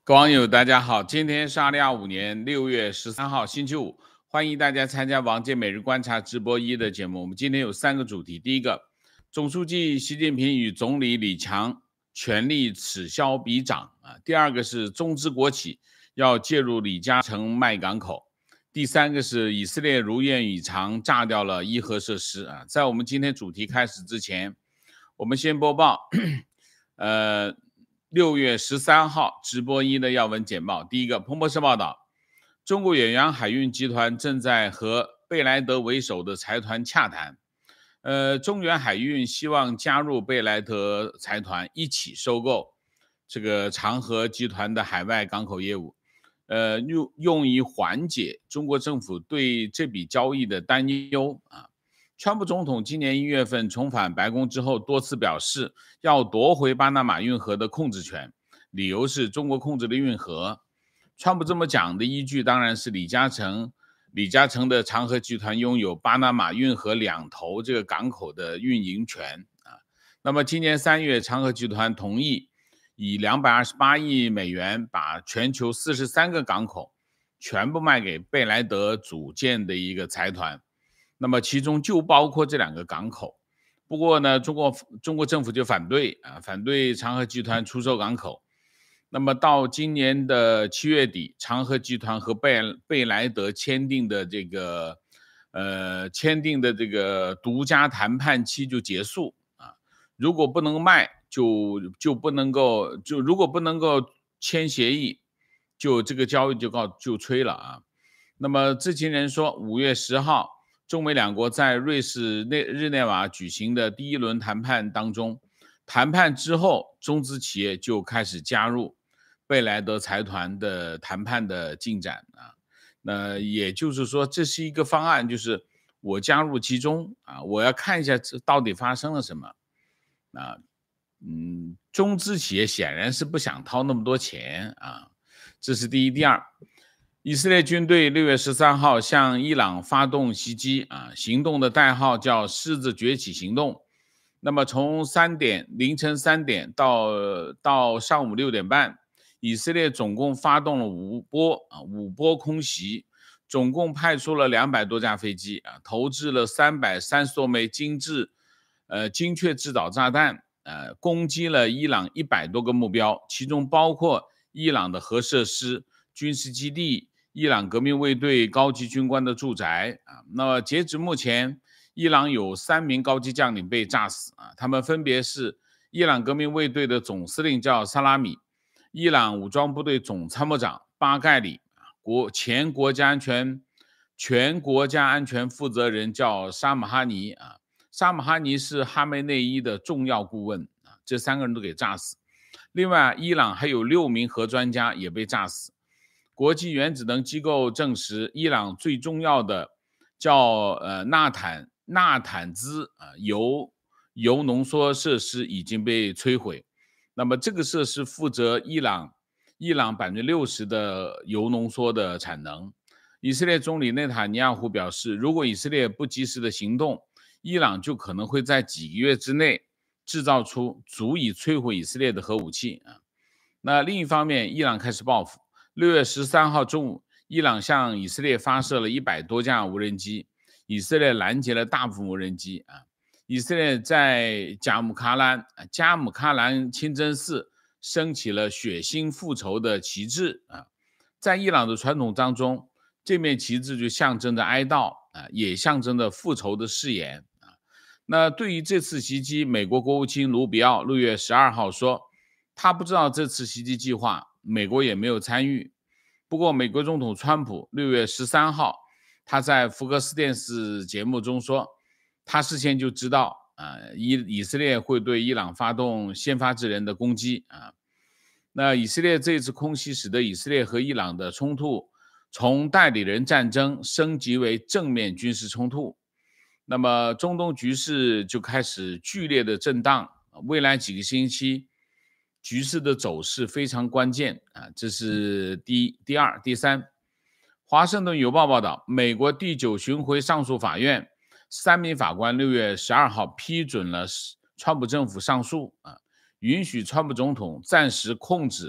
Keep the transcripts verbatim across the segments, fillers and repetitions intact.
各位网友，大家好，今天是二零二五年六月十三号，星期五，欢迎大家参加王健每日观察直播一的节目。我们今天有三个主题：第一个，总书记习近平与总理李强权力此消彼长啊；第二个是中资国企要介入李嘉诚卖港口；第三个是以色列如愿以偿炸掉了伊核设施啊。在我们今天主题开始之前，我们先播报，呃。六月十三号直播一的要闻简报。第一个，彭博社报道，中国远洋海运集团正在和贝莱德为首的财团洽谈。呃，中远海运希望加入贝莱德财团，一起收购这个长和集团的海外港口业务，呃，用用以缓解中国政府对这笔交易的担忧啊。川普总统今年一月份重返白宫之后，多次表示要夺回巴拿马运河的控制权，理由是中国控制的运河。川普这么讲的依据当然是李嘉诚，李嘉诚的长和集团拥有巴拿马运河两头这个港口的运营权啊。那么今年三月，长和集团同意以两百二十八亿美元把全球四十三个港口全部卖给贝莱德组建的一个财团。那么其中就包括这两个港口，不过呢，中国中国政府就反对啊，反对长和集团出售港口。那么到今年的七月底，长和集团和贝贝莱德签订的这个呃签订的这个独家谈判期就结束啊。如果不能卖，就就不能够就如果不能够签协议，就这个交易就告就吹了啊。那么知情人说，五月十号。中美两国在瑞士内日内瓦举行的第一轮谈判当中，谈判之后，中资企业就开始加入贝莱德财团的谈判的进展啊。那也就是说，这是一个方案，就是我加入其中啊，我要看一下这到底发生了什么啊。嗯，中资企业显然是不想掏那么多钱啊，这是第一。第二，以色列军队六月十三号向伊朗发动袭击啊，行动的代号叫狮子崛起行动。那么从三点凌晨三点到到上午六点半，以色列总共发动了五波啊五波空袭，总共派出了两百多架飞机啊，投掷了三百三十多枚精致呃精确制导炸弹，呃攻击了伊朗一百多个目标，其中包括伊朗的核设施、军事基地。伊朗革命卫队高级军官的住宅啊，那么截止目前，伊朗有三名高级将领被炸死啊，他们分别是伊朗革命卫队的总司令叫萨拉米，伊朗武装部队总参谋长巴盖里，国前国家安全全国家安全负责人叫沙姆哈尼啊，沙姆哈尼是哈梅内伊的重要顾问啊，这三个人都给炸死。另外，伊朗还有六名核专家也被炸死。国际原子能机构证实，伊朗最重要的叫呃纳坦纳坦兹啊铀铀浓缩设施已经被摧毁。那么这个设施负责伊朗伊朗百分之六十的铀浓缩的产能。以色列总理内塔尼亚胡表示，如果以色列不及时的行动，伊朗就可能会在几个月之内制造出足以摧毁以色列的核武器啊。那另一方面，伊朗开始报复。六月十三号中午，伊朗向以色列发射了一百多架无人机，以色列拦截了大部分无人机啊。以色列在加姆卡兰加姆卡兰清真寺升起了血腥复仇的旗帜啊。在伊朗的传统当中，这面旗帜就象征着哀悼啊，也象征着复仇的誓言啊。那对于这次袭击，美国国务卿卢比奥六月十二号说，他不知道这次袭击计划。美国也没有参与。不过，美国总统川普六月十三号，他在福克斯电视节目中说，他事先就知道啊，以以色列会对伊朗发动先发制人的攻击啊。那以色列这次空袭使得以色列和伊朗的冲突从代理人战争升级为正面军事冲突。那么，中东局势就开始剧烈的震荡，未来几个星期。局势的走势非常关键啊，这是第一。第二、第三，华盛顿邮报报道，美国第九巡回上诉法院三名法官六月十二号批准了川普政府上诉啊，允许川普总统暂时控制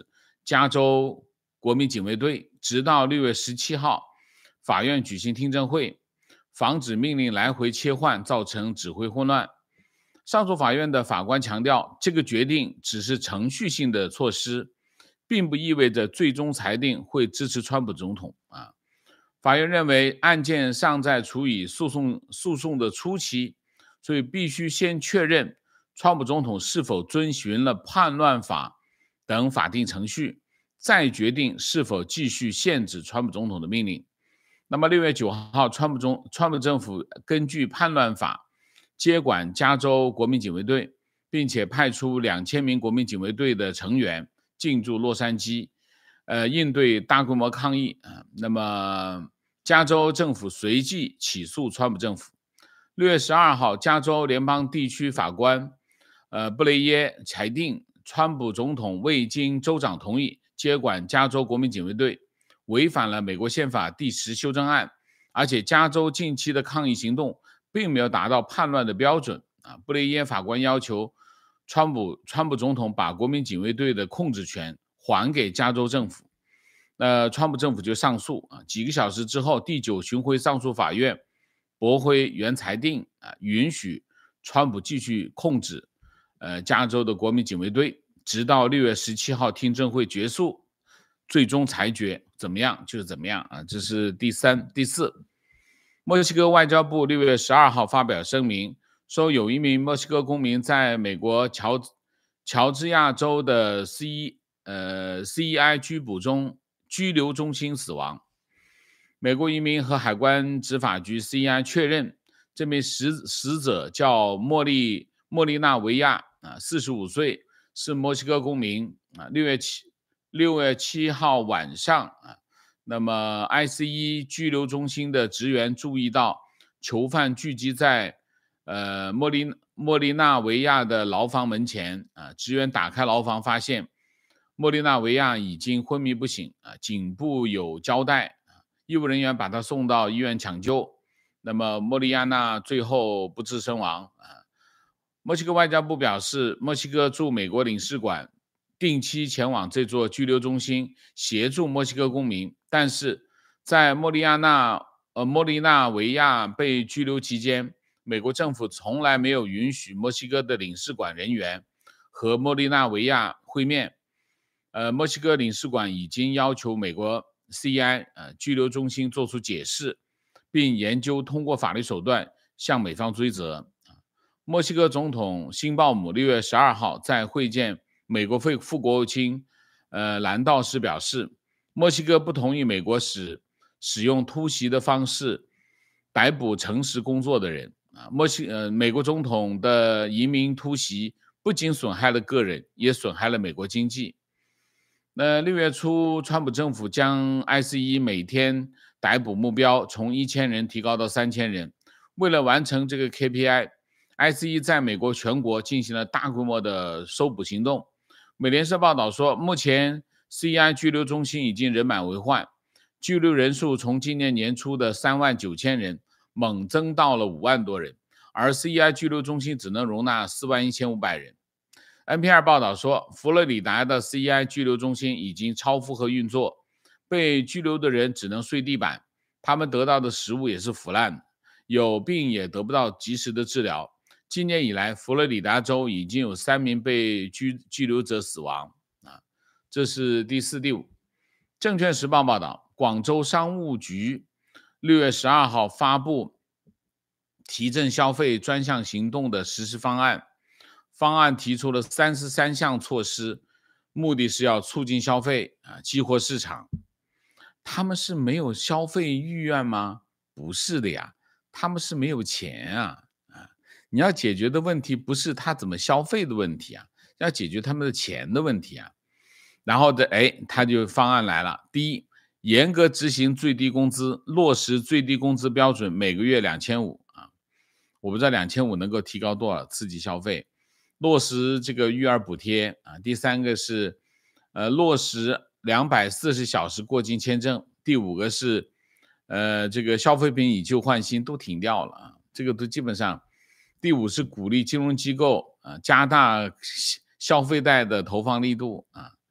加州国民警卫队，直到六月十七号，法院举行听证会，防止命令来回切换，造成指挥混乱。上诉法院的法官强调，这个决定只是程序性的措施，并不意味着最终裁定会支持川普总统啊。法院认为案件尚在处于诉讼诉讼的初期，所以必须先确认川普总统是否遵循了叛乱法等法定程序，再决定是否继续限制川普总统的命令。那么六月九号，川普中川普政府根据叛乱法接管加州国民警卫队，并且派出两千名国民警卫队的成员进驻洛杉矶，呃，应对大规模抗议。呃、那么加州政府随即起诉川普政府。六月十二号，加州联邦地区法官呃布雷耶裁定，川普总统未经州长同意接管加州国民警卫队，违反了美国宪法第十修正案，而且加州近期的抗议行动并没有达到叛乱的标准啊。布雷耶法官要求川普川普总统把国民警卫队的控制权还给加州政府。那川普政府就上诉啊，几个小时之后，第九巡回上诉法院驳回原裁定啊，允许川普继续控制呃加州的国民警卫队，直到六月十七号听证会结束，最终裁决怎么样就是怎么样啊。这是第三、第四。墨西哥外交部六月十二号发表声明，说有一名墨西哥公民在美国乔乔治亚州的 C 呃 C E I 拘捕中拘留中心死亡。美国移民和海关执法局 C E I 确认，这名死死者叫莫利莫利纳维亚啊，四十五岁，是墨西哥公民啊。六月七六月七号晚上啊。那么 I C E 拘留中心的职员注意到囚犯聚集在呃莫利莫利纳维亚的牢房门前啊，职员打开牢房发现莫利纳维亚已经昏迷不醒啊，颈部有胶带啊，医务人员把他送到医院抢救，那么莫利亚纳最后不治身亡啊。墨西哥外交部表示，墨西哥驻美国领事馆定期前往这座拘留中心协助墨西哥公民，但是在莫利亚纳呃莫利纳维亚被拘留期间，美国政府从来没有允许墨西哥的领事馆人员和莫利纳维亚会面。呃，墨西哥领事馆已经要求美国 C E I 呃拘留中心做出解释，并研究通过法律手段向美方追责。墨西哥总统辛鲍姆六月十二号在会见美国副国务卿呃兰道时表示，墨西哥不同意美国使使用突袭的方式逮捕诚实工作的人啊。墨西呃美国总统的移民突袭不仅损害了个人，也损害了美国经济。那六月初，川普政府将 I C E 每天逮捕目标从一千人提高到三千人。为了完成这个 K P I，I C E 在美国全国进行了大规模的搜捕行动。美联社报道说，目前 C E I 拘留中心已经人满为患，拘留人数从今年年初的三万九千人猛增到了五万多人，而 C E I 拘留中心只能容纳四万一千五百人。N P R 报道说，佛罗里达的 C E I 拘留中心已经超负荷运作，被拘留的人只能睡地板，他们得到的食物也是腐烂，有病也得不到及时的治疗。今年以来，佛罗里达州已经有三名被 拘, 拘留者死亡啊，这是第四、第五。证券时报报道，广州商务局六月十二号发布提振消费专项行动的实施方案，方案提出了三十三项措施，目的是要促进消费啊，激活市场。他们是没有消费意愿吗？不是的呀，他们是没有钱啊。你要解决的问题不是他怎么消费的问题啊，要解决他们的钱的问题啊。然后的哎，他就方案来了。第一，严格执行最低工资，落实最低工资标准，每个月两千五啊。我不知道两千五能够提高多少刺激消费。落实这个育儿补贴啊。第三个是呃落实两百四十小时过境签证。第五个是呃这个消费品以旧换新都停掉了啊，这个都基本上。第五是鼓励金融机构啊加大消费贷的投放力度啊。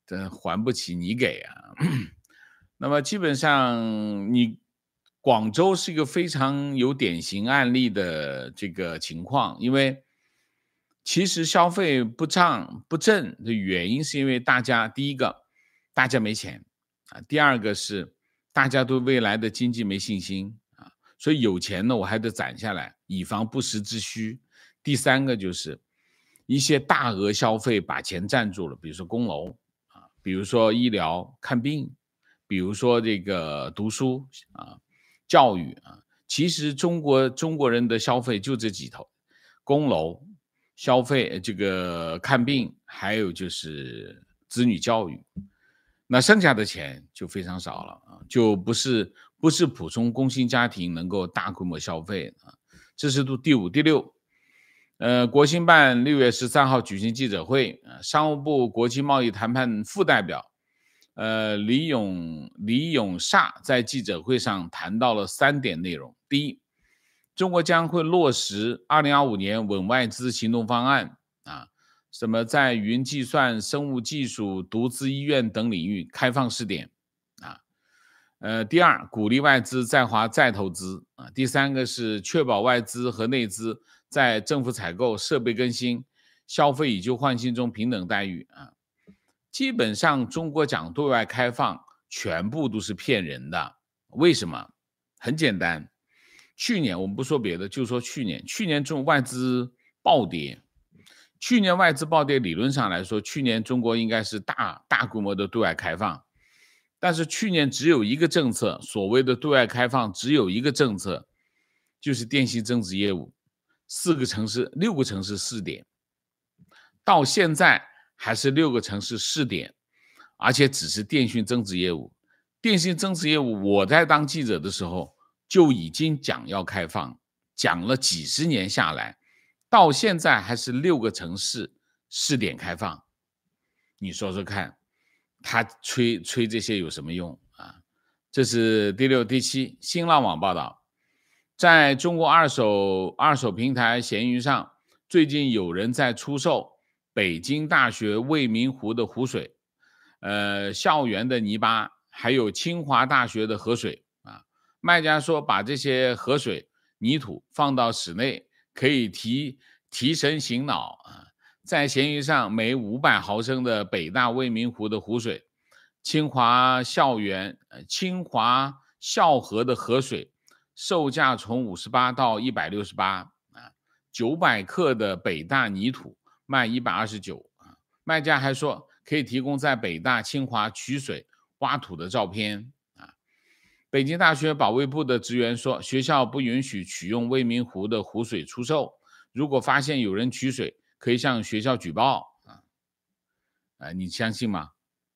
这还不起你给啊。那么基本上你广州是一个非常有典型案例的这个情况，因为其实消费不涨不振的原因是因为大家第一个大家没钱啊，第二个是大家对未来的经济没信心啊，所以有钱呢我还得攒下来，以防不时之需。第三个就是一些大额消费把钱占住了，比如说供楼啊，比如说医疗看病，比如说这个读书啊、教育啊。其实中国中国人的消费就这几头，供楼、消费、这个看病，还有就是子女教育。那剩下的钱就非常少了啊，就不是不是普通工薪家庭能够大规模消费啊。这是第五、第六。呃，国新办六月十三号举行记者会，呃商务部国际贸易谈判副代表，呃，李永李永煞在记者会上谈到了三点内容。第一，中国将会落实二零二五年稳外资行动方案啊，什么在云计算、生物技术、独资医院等领域开放试点啊。呃，第二，鼓励外资在华再投资啊。第三个是确保外资和内资在政府采购、设备更新、消费以旧换新中平等待遇啊。基本上中国讲对外开放，全部都是骗人的。为什么？很简单，去年我们不说别的，就说去年，去年中外资暴跌。去年外资暴跌，理论上来说，去年中国应该是大大规模的对外开放。但是去年只有一个政策，所谓的对外开放只有一个政策，就是电信增值业务，四个城市、六个城市试点，到现在还是六个城市试点，而且只是电信增值业务。电信增值业务，我在当记者的时候就已经讲要开放，讲了几十年下来，到现在还是六个城市试点开放。你说说看，他吹吹这些有什么用啊？这是第六、第七。新浪网报道，在中国二手二手平台闲鱼上，最近有人在出售北京大学未名湖的湖水，呃，校园的泥巴，还有清华大学的河水啊。卖家说，把这些河水、泥土放到室内，可以提提神醒脑啊。在闲鱼上，每五百毫升的北大未名湖的湖水，清华校园、清华校河的河水，售价从五十八到一百六十八啊。九百克的北大泥土卖一百二十九啊。卖家还说，可以提供在北大、清华取水、挖土的照片啊。北京大学保卫部的职员说，学校不允许取用未名湖的湖水出售，如果发现有人取水，可以向学校举报啊。呃，你相信吗？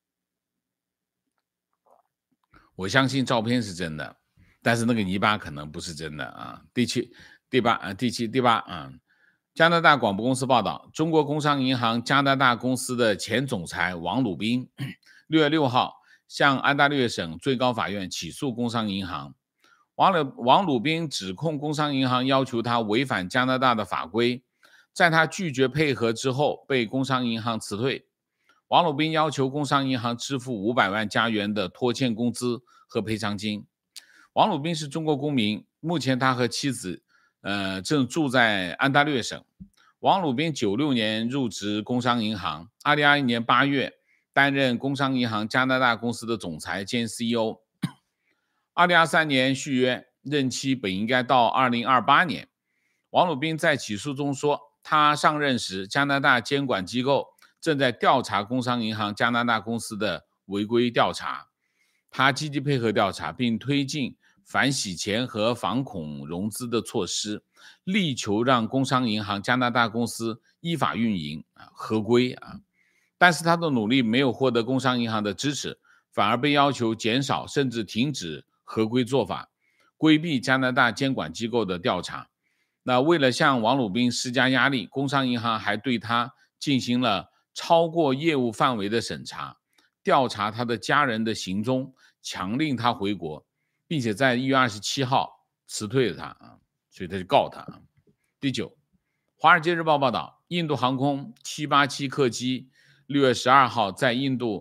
我相信照片是真的，但是那个泥巴可能不是真的啊。第七、第八啊，第七、第八啊。加拿大广播公司报道，中国工商银行加拿大公司的前总裁王鲁宾六月六号向安大略省最高法院起诉工商银行。王鲁王鲁宾指控工商银行要求他违反加拿大的法规，在他拒绝配合之后，被工商银行辞退。王鲁宾要求工商银行支付五百万加元的拖欠工资和赔偿金。王鲁宾是中国公民，目前他和妻子呃正住在安大略省。王鲁宾九六年入职工商银行，二零二一年八月担任工商银行加拿大公司的总裁兼 C E O。二零二三年续约，任期本应该到二零二八年。王鲁宾在起诉中说，他上任时，加拿大监管机构正在调查工商银行加拿大公司的违规调查，他积极配合调查，并推进反洗钱和反恐融资的措施，力求让工商银行加拿大公司依法运营啊，合规啊。但是他的努力没有获得工商银行的支持，反而被要求减少甚至停止合规做法，规避加拿大监管机构的调查。那为了向王鲁宾施加压力，工商银行还对他进行了超过业务范围的审查，调查他的家人的行踪，强令他回国，并且在一月二十七号辞退了他啊，所以他就告他。第九，华尔街日报报道，印度航空七八七客机六月十二号在印度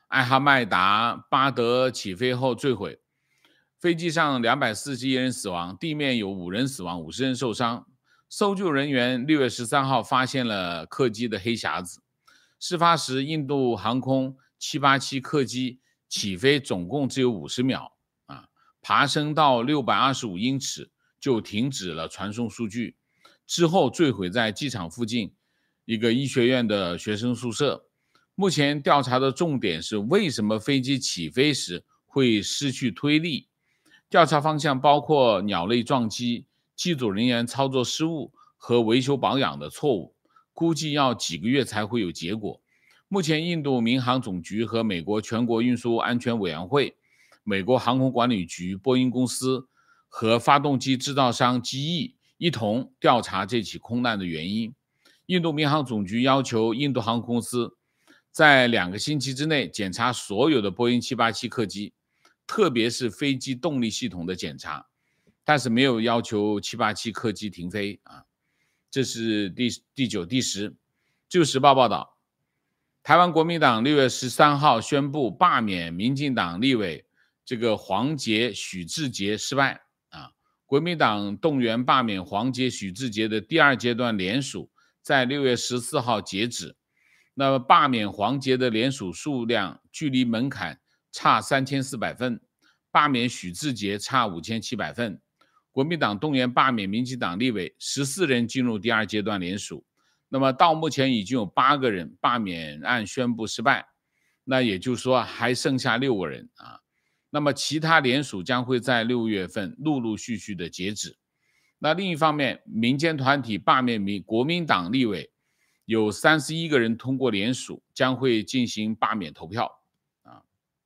艾哈迈达巴德起飞后坠毁，飞机上两百四十一人死亡，地面有五人死亡，五十人受伤。搜救人员六月十三号发现了客机的黑匣子。事发时，印度航空七八七客机起飞总共只有五十秒，啊，爬升到六百二十五英尺就停止了传送数据，之后坠毁在机场附近一个医学院的学生宿舍。目前调查的重点是为什么飞机起飞时会失去推力。调查方向包括鸟类撞击、机组人员操作失误和维修保养的错误，估计要几个月才会有结果。目前，印度民航总局和美国全国运输安全委员会、美国航空管理局、波音公司和发动机制造商机翼一同调查这起空难的原因。印度民航总局要求印度航空公司在两个星期之内检查所有的波音七八七客机，特别是飞机动力系统的检查，但是没有要求七八七客机停飞啊。这是第第九、第十。自由时报报道，台湾国民党六月十三号宣布罢免民进党立委这个黄捷、许智杰失败啊。国民党动员罢免黄捷、许智杰的第二阶段联署在六月十四号截止。那么罢免黄捷的联署数量距离门槛差三千四百份，罢免许智杰差五千七百份。国民党动员罢免民进党立委十四人进入第二阶段联署，那么到目前已经有八个人罢免案宣布失败，那也就是说还剩下六个人啊。那么其他联署将会在六月份陆陆续续的截止。那另一方面，民间团体罢免民国民党立委有三十一个人通过联署，将会进行罢免投票啊。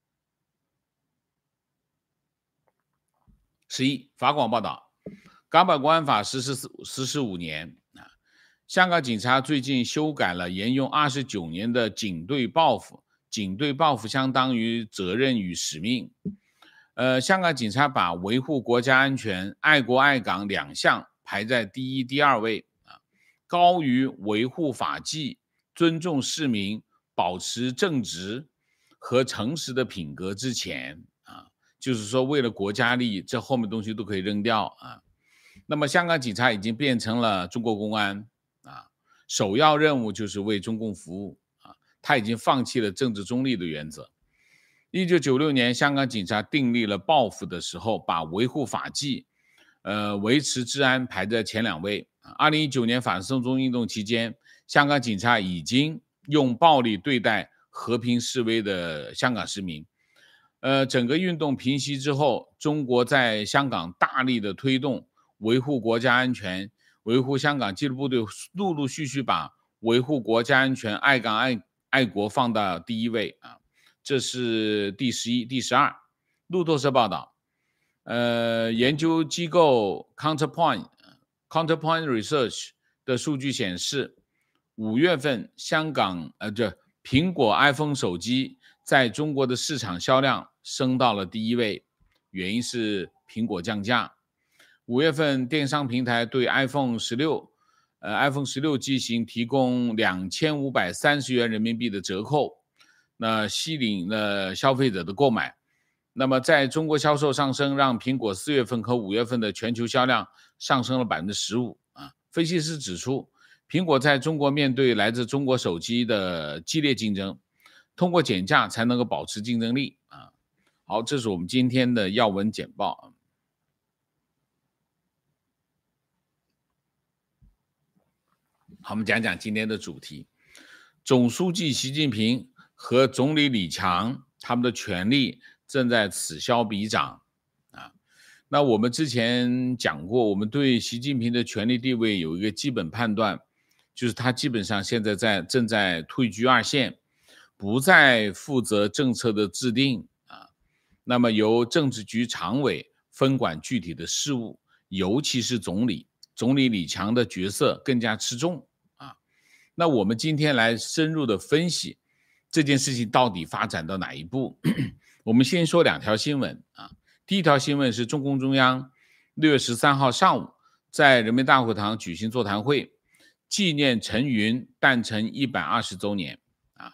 十一，法广报道，港版国安法实施实施五年啊，香港警察最近修改了沿用二十九年的警队报复，警队报复相当于责任与使命。呃，香港警察把维护国家安全、爱国爱港两项排在第一、第二位啊，高于维护法纪、尊重市民、保持正直和诚实的品格之前啊。就是说，为了国家利益，这后面东西都可以扔掉啊。那么，香港警察已经变成了中国公安啊，首要任务就是为中共服务啊，他已经放弃了政治中立的原则。一九九六年，香港警察订立了报复的时候，把维护法纪、呃维持治安排在前两位。二零一九年反送中运动期间，香港警察已经用暴力对待和平示威的香港市民。呃，整个运动平息之后，中国在香港大力的推动维护国家安全，维护香港纪律部队陆陆续续把维护国家安全、爱港爱爱国放到第一位啊。这是第十一、第十二。路透社报道，呃，研究机构 Counterpoint Counterpoint Research 的数据显示，五月份香港呃这苹果 iPhone 手机在中国的市场销量升到了第一位，原因是苹果降价。五月份电商平台对 iPhone 十六呃 iPhone 十六机型提供两千五百三十元人民币的折扣，那吸引了消费者的购买。那么在中国销售上升，让苹果四月份和五月份的全球销量上升了 百分之十五 啊。分析师指出，苹果在中国面对来自中国手机的激烈竞争，通过减价才能够保持竞争力啊。好，这是我们今天的要闻简报。好，我们讲讲今天的主题。总书记习近平和总理李强他们的权力正在此消彼长啊。那我们之前讲过，我们对习近平的权力地位有一个基本判断，就是他基本上现在在正在退居二线，不再负责政策的制定啊。那么由政治局常委分管具体的事务，尤其是总理，总理李强的角色更加吃重啊。那我们今天来深入的分析这件事情到底发展到哪一步。我们先说两条新闻啊。第一条新闻是中共中央六月十三号上午在人民大会堂举行座谈会，纪念陈云诞辰一百二十周年啊。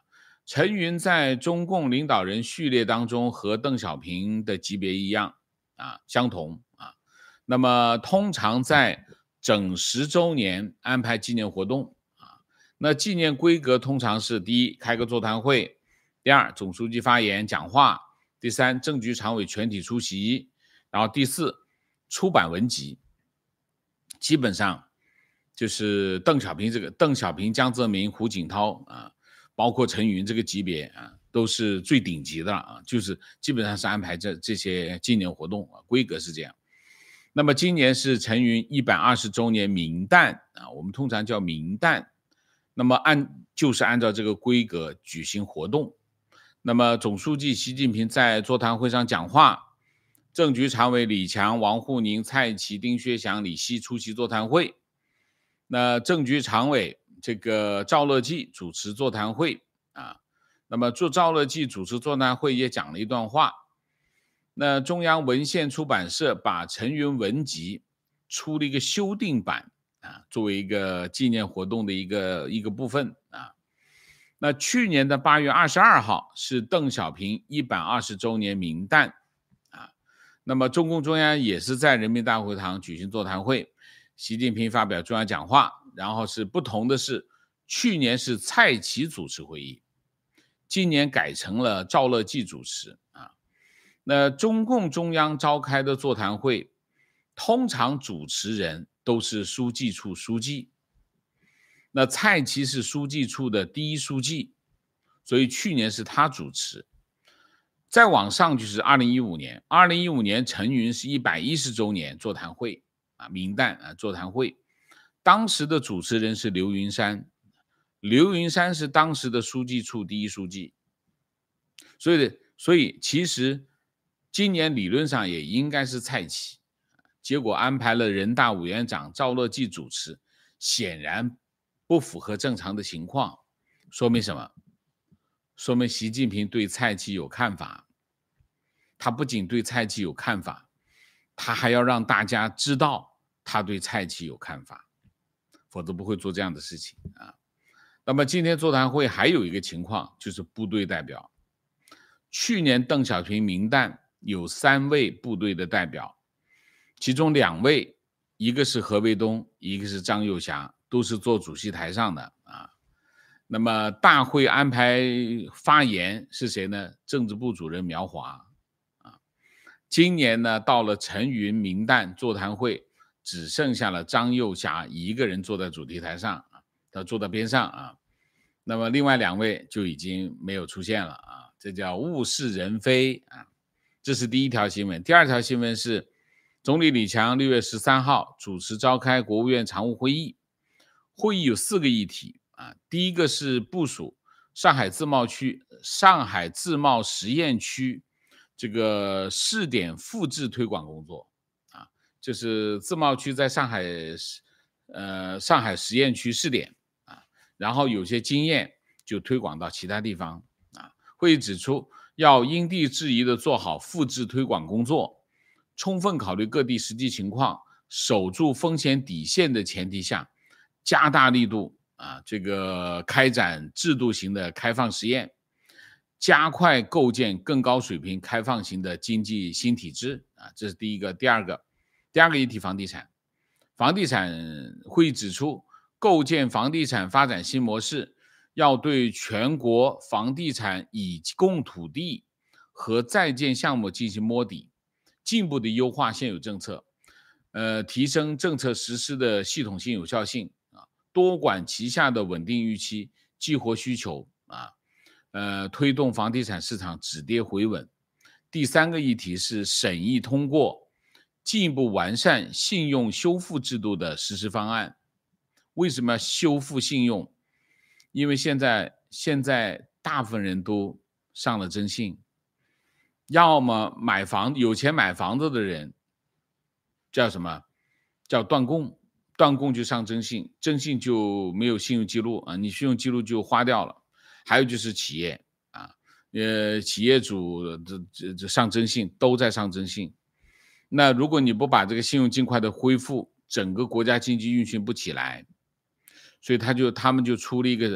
陈云在中共领导人序列当中和邓小平的级别一样啊，相同啊。那么通常在整十周年安排纪念活动啊。那纪念规格通常是：第一，开个座谈会；第二，总书记发言讲话；第三，政局常委全体出席；然后第四，出版文集。基本上就是邓小平这个邓小平、江泽民、胡锦涛啊，包括陈云这个级别啊，都是最顶级的啊，就是基本上是安排这这些纪念活动啊，规格是这样。那么今年是陈云一百二十周年冥诞啊，我们通常叫冥诞。那么按就是按照这个规格举行活动。那么总书记习近平在座谈会上讲话，政局常委李强、王沪宁、蔡奇、丁薛祥、李希出席座谈会。那政局常委这个赵乐际主持座谈会啊。那么做赵乐际主持座谈会也讲了一段话。那中央文献出版社把陈云文集出了一个修订版啊，作为一个纪念活动的一个一个部分啊。那去年的八月二十二号是邓小平一百二十周年冥诞啊。那么中共中央也是在人民大会堂举行座谈会，习近平发表中央讲话，然后是不同的是，去年是蔡奇主持会议，今年改成了赵乐际主持啊。那中共中央召开的座谈会，通常主持人都是书记处书记。那蔡奇是书记处的第一书记，所以去年是他主持。再往上就是二零一五年，二零一五年陈云是一百一十周年座谈会啊，冥诞啊座谈会，当时的主持人是刘云山，刘云山是当时的书记处第一书记。所以所以其实今年理论上也应该是蔡奇，结果安排了人大委员长赵乐际主持，显然不符合正常的情况。说明什么？说明习近平对蔡奇有看法。他不仅对蔡奇有看法，他还要让大家知道他对蔡奇有看法，否则不会做这样的事情啊。那么今天座谈会还有一个情况，就是部队代表。去年邓小平冥诞有三位部队的代表，其中两位，一个是何卫东，一个是张又侠，都是坐主席台上的啊。那么大会安排发言是谁呢？政治部主任苗华啊。今年呢，到了陈云冥诞座谈会，只剩下了张又侠一个人坐在主席台上啊，他坐在边上啊。那么另外两位就已经没有出现了啊，这叫物是人非啊。这是第一条新闻。第二条新闻是，总理李强六月十三号主持召开国务院常务会议，会议有四个议题啊。第一个是部署上海自贸区、上海自贸实验区这个试点复制推广工作啊，就是自贸区在上海呃上海实验区试点。然后有些经验就推广到其他地方啊。会议指出，要因地制宜地做好复制推广工作，充分考虑各地实际情况，守住风险底线的前提下，加大力度啊，这个开展制度型的开放实验，加快构建更高水平开放型的经济新体制啊。这是第一个。第二个，第二个议题房地产，房地产会议指出，构建房地产发展新模式，要对全国房地产已供土地和在建项目进行摸底，进一步的优化现有政策，呃，提升政策实施的系统性有效性啊，多管齐下的稳定预期，激活需求啊，呃，推动房地产市场止跌回稳。第三个议题是审议通过进一步完善信用修复制度的实施方案。为什么要修复信用？因为现在现在大部分人都上了征信，要么买房有钱买房子的人叫什么？叫断供，断供就上征信，征信就没有信用记录啊，你信用记录就花掉了。还有就是企业啊，呃，企业主这这这上征信都在上征信。那如果你不把这个信用尽快的恢复，整个国家经济运行不起来。所以他就他们就出了一个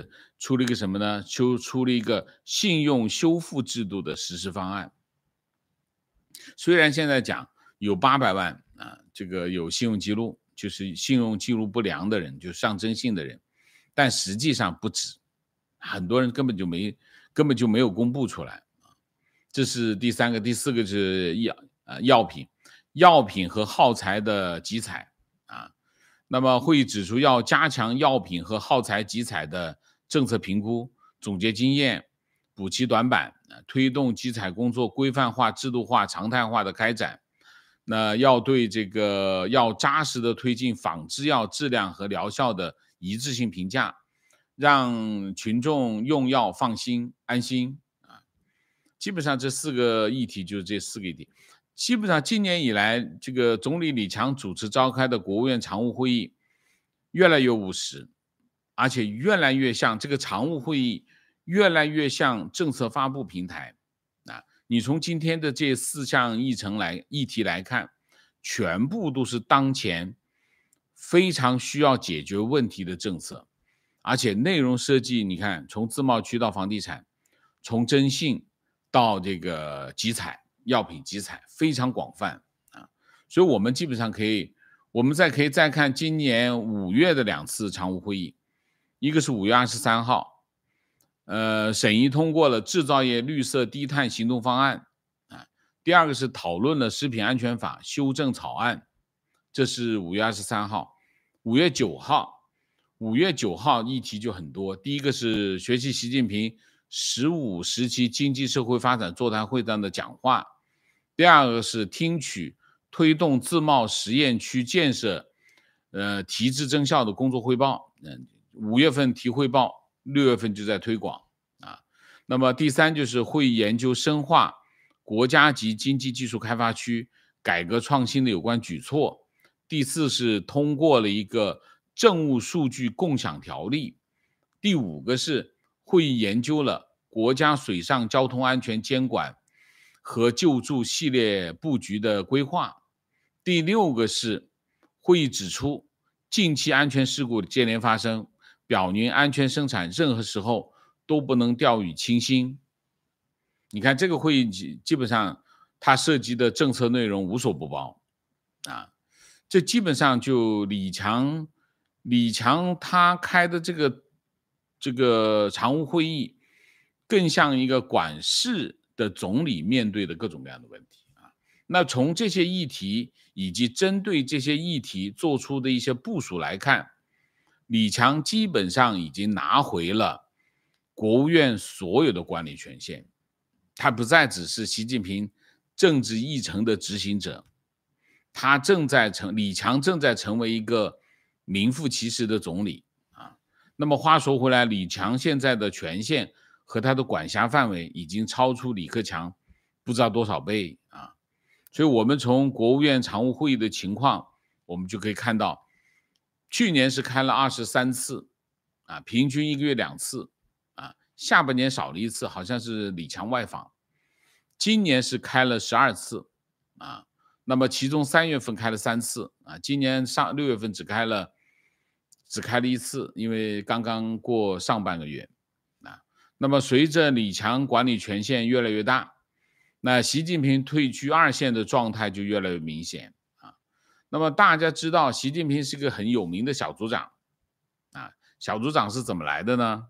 出了一个什么呢？出出了一个信用修复制度的实施方案。虽然现在讲有八百万啊，这个有信用记录，就是信用记录不良的人，就是上征信的人，但实际上不止，很多人根本就没根本就没有公布出来。这是第三个，第四个是药呃药品，药品和耗材的集采啊。那么会议指出，要加强药品和耗材集采的政策评估，总结经验，补齐短板，推动集采工作规范化、制度化、常态化的开展。那要对这个要扎实的推进仿制药质量和疗效的一致性评价，让群众用药放心安心啊。基本上这四个议题就是这四个议题。基本上今年以来，这个总理李强主持召开的国务院常务会议越来越务实，而且越来越像这个常务会议越来越像政策发布平台啊。你从今天的这四项议程来议题来看，全部都是当前非常需要解决问题的政策，而且内容设计，你看从自贸区到房地产，从征信到这个集采药品集采非常广泛啊。所以我们基本上可以，我们再可以再看今年五月的两次常务会议，一个是五月二十三号，呃，审议通过了制造业绿色低碳行动方案啊。第二个是讨论了食品安全法修正草案，这是五月二十三号。五月九号，五月九号议题就很多。第一个是学习习近平十五时期经济社会发展座谈会上的讲话。第二个是听取推动自贸实验区建设，呃，提质增效的工作汇报。嗯，五月份提汇报，六月份就在推广啊。那么第三就是会议研究深化国家级经济技术开发区改革创新的有关举措。第四是通过了一个政务数据共享条例。第五个是会议研究了国家水上交通安全监管和救助系列布局的规划。第六个是会议指出，近期安全事故接连发生，表明安全生产任何时候都不能掉以轻心。你看这个会议基本上它涉及的政策内容无所不包啊。这基本上就李强，李强他开的这个这个常务会议，更像一个管事的总理面对的各种各样的问题啊。那从这些议题以及针对这些议题做出的一些部署来看，李强基本上已经拿回了国务院所有的管理权限，他不再只是习近平政治议程的执行者。他正在成，李强正在成为一个名副其实的总理啊。那么话说回来，李强现在的权限和他的管辖范围已经超出李克强不知道多少倍啊。所以我们从国务院常务会议的情况，我们就可以看到，去年是开了二十三次啊，平均一个月两次啊，下半年少了一次，好像是李强外访。今年是开了十二次啊。那么其中三月份开了三次啊，今年上六月份只开了只开了一次，因为刚刚过上半个月啊。那么随着李强管理权限越来越大，那习近平退居二线的状态就越来越明显啊。那么大家知道，习近平是个很有名的小组长啊，小组长是怎么来的呢？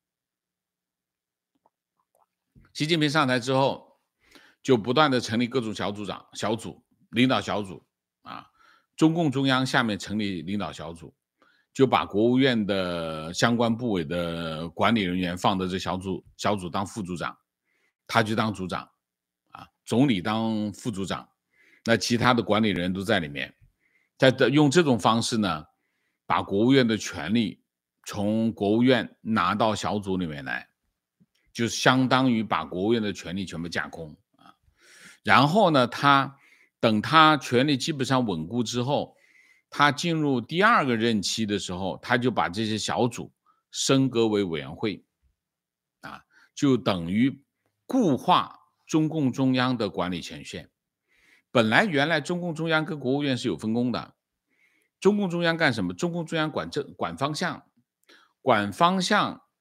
习近平上台之后，就不断的成立各种小组长小组。领导小组啊，中共中央下面成立领导小组，就把国务院的相关部委的管理人员放到这小组小组当副组长，他就当组长啊，总理当副组长，那其他的管理人都在里面，在用这种方式呢，把国务院的权力从国务院拿到小组里面来，就相当于把国务院的权力全部架空啊。然后呢，他等他权力基本上稳固之后，他进入第二个任期的时候，他就把这些小组升格为委员会啊，就等于固化中共中央的管理权限。本来原来中共中央跟国务院是有分工的，中共中央干什么？中共中央管政管方向，管方向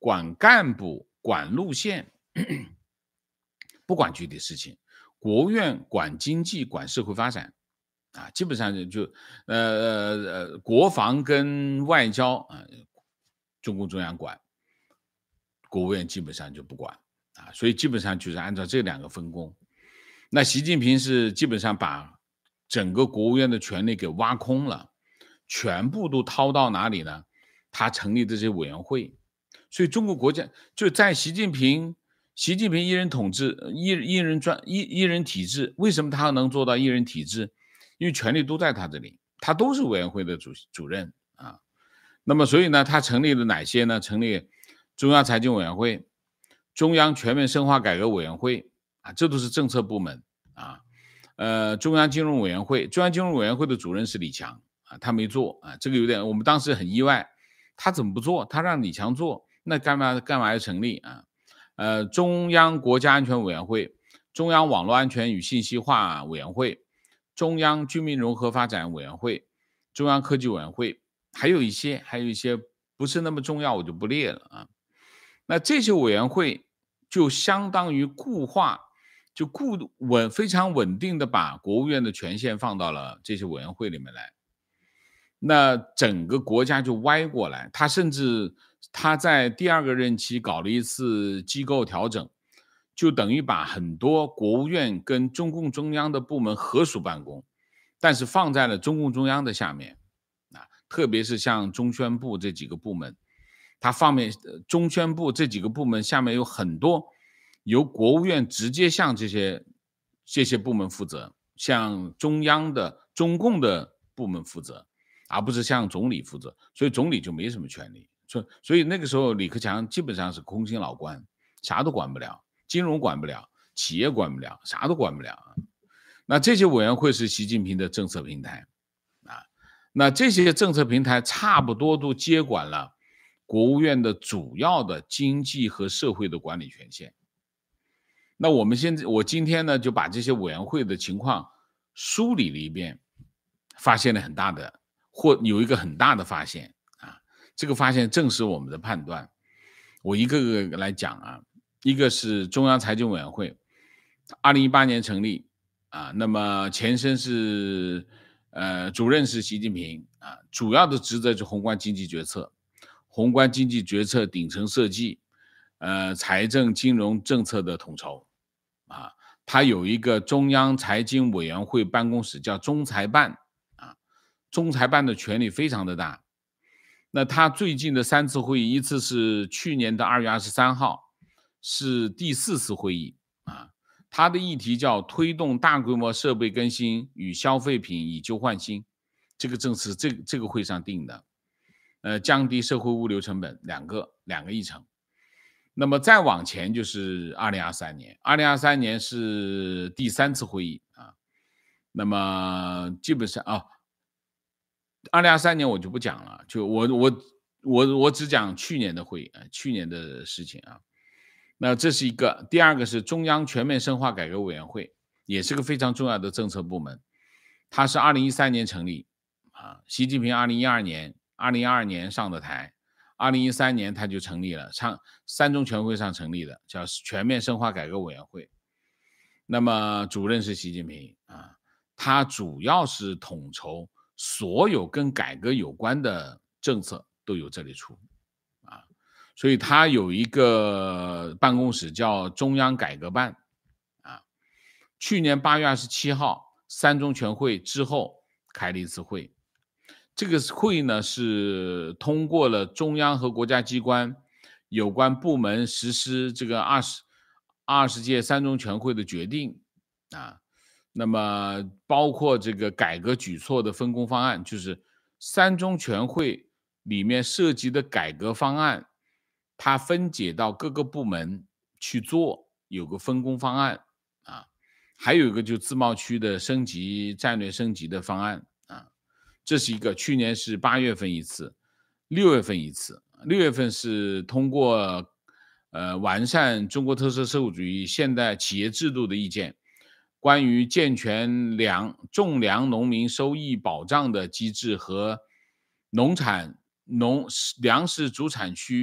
管干部、管路线，不管具体事情。国务院管经济、管社会发展，啊，基本上就呃呃呃，国防跟外交啊，中共中央管，国务院基本上就不管啊，所以基本上就是按照这两个分工。那习近平是基本上把整个国务院的权力给挖空了，全部都掏到哪里呢？他成立的这些委员会，所以中国国家就在习近平，习近平一人统治，一一人专一一人体制。为什么他能做到一人体制？因为权力都在他这里，他都是委员会的主主任啊。那么所以呢，他成立了哪些呢？成立中央财经委员会、中央全面深化改革委员会啊，这都是政策部门啊。呃，中央金融委员会，中央金融委员会的主任是李强啊，他没做啊，这个有点我们当时很意外，他怎么不做？他让李强做，那干嘛干嘛要成立啊？呃，中央国家安全委员会、中央网络安全与信息化委员会、中央居民融合发展委员会、中央科技委员会，还有一些还有一些不是那么重要，我就不列了啊。那这些委员会就相当于固化，就固稳非常稳定的把国务院的权限放到了这些委员会里面来。那整个国家就歪过来，他甚至他在第二个任期搞了一次机构调整，就等于把很多国务院跟中共中央的部门合署办公，但是放在了中共中央的下面啊，特别是像中宣部这几个部门，它方面中宣部这几个部门下面有很多由国务院直接向这些这些部门负责，向中央的中共的部门负责。而不是向总理负责，所以总理就没什么权利。所所以那个时候，李克强基本上是空心老官，啥都管不了，金融管不了，企业管不了，啥都管不了。那这些委员会是习近平的政策平台啊，那这些政策平台差不多都接管了国务院的主要的经济和社会的管理权限。那我们现在，我今天呢就把这些委员会的情况梳理了一遍，发现了很大的。或有一个很大的发现啊，这个发现证实我们的判断。我一个个来讲啊，一个是中央财经委员会，二零一八年成立啊，那么前身是呃主任是习近平啊，主要的职责是宏观经济决策，宏观经济决策顶层设计，呃财政金融政策的统筹啊，它有一个中央财经委员会办公室叫中财办。中财办的权力非常的大，那他最近的三次会议，一次是去年的二月二十三号，是第四次会议啊。他的议题叫推动大规模设备更新与消费品以旧换新，这个正是这个这个会上定的，呃，降低社会物流成本，两个两个议程。那么再往前就是二零二三年，二零二三年是第三次会议啊。那么基本上啊。二零二三年我就不讲了，就我我我我只讲去年的会议啊，去年的事情啊。那这是一个，第二个是中央全面深化改革委员会，也是个非常重要的政策部门，它是二零一三年成立啊，习近平二零一二年二零一二年上的台，二零一三年他就成立了，上三中全会上成立的，叫全面深化改革委员会。那么主任是习近平啊，他主要是统筹。所有跟改革有关的政策都由这里出啊，所以他有一个办公室叫中央改革办啊。去年八月二十七号，三中全会之后开了一次会，这个会呢是通过了中央和国家机关有关部门实施这个二十二十届三中全会的决定啊。那么包括这个改革举措的分工方案，就是三中全会里面涉及的改革方案，它分解到各个部门去做，有个分工方案啊。还有一个就自贸区的升级战略升级的方案啊，这是一个。去年是八月份一次，六月份一次。六月份是通过呃完善中国特色社会主义现代企业制度的意见。关于健全粮种粮农民收益保障的机制和农产农粮食主产区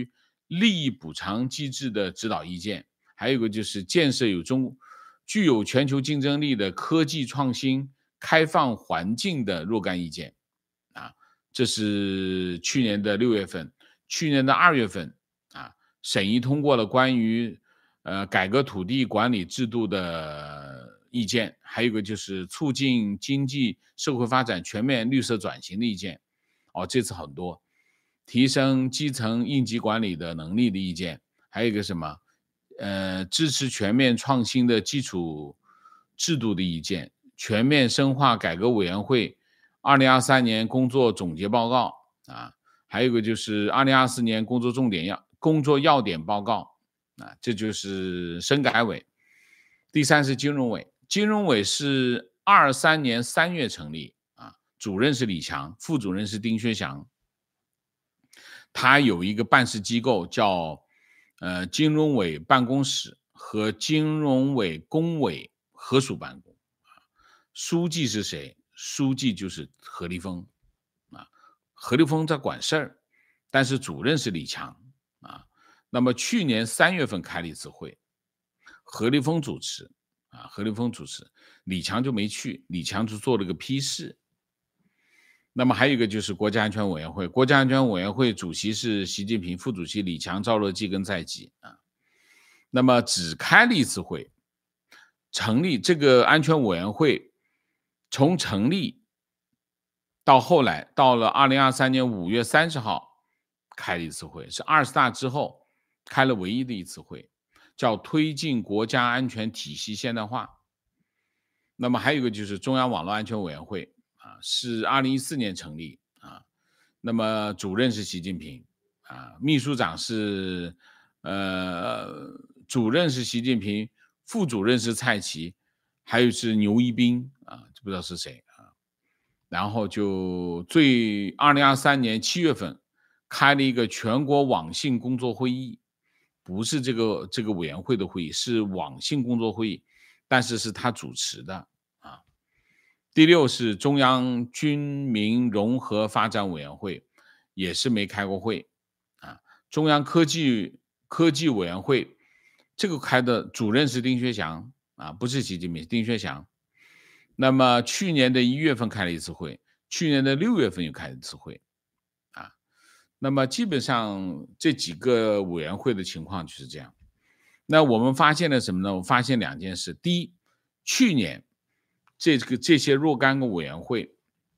利益补偿机制的指导意见，还有一个就是建设有中具有全球竞争力的科技创新开放环境的若干意见啊，这是去年的六月份，去年的二月份啊，审议通过了关于呃改革土地管理制度的意见，还有一个就是促进经济社会发展全面绿色转型的意见。哦，这次很多，提升基层应急管理的能力的意见，还有一个什么，呃，支持全面创新的基础制度的意见，全面深化改革委员会二零二三年工作总结报告啊，还有一个就是二零二四年工作重点要工作要点报告啊，这就是深改委。第三是金融委，金融委是二三年三月成立啊，主任是李强，副主任是丁薛祥。他有一个办事机构叫呃金融委办公室和金融委工委合署办公。书记是谁？书记就是何立峰啊，何立峰在管事儿，但是主任是李强啊。那么去年三月份开了一次会，何立峰主持啊，何立峰主持，李强就没去，李强就做了个批示。那么还有一个就是国家安全委员会，国家安全委员会主席是习近平，副主席李强、赵乐际跟蔡奇啊。那么只开了一次会，成立这个安全委员会，从成立到后来到了二零二三年五月三十号开了一次会，是二十大之后开了唯一的一次会，叫推进国家安全体系现代化。那么还有一个就是中央网络安全委员会啊，是二零一四年成立啊，那么主任是习近平啊，秘书长是呃主任是习近平，副主任是蔡奇，还有是牛一斌啊，不知道是谁啊。然后就最二零二三年七月份开了一个全国网信工作会议，不是这个这个委员会的会议，是网信工作会议，但是是他主持的啊。第六是中央军民融合发展委员会，也是没开过会啊。中央科技科技委员会，这个开的主任是丁薛祥啊，不是习近平，丁薛祥。那么去年的一月份开了一次会，去年的六月份又开了一次会啊。那么基本上这几个委员会的情况就是这样。那我们发现了什么呢？我发现两件事。第一，去年这个这些若干个委员会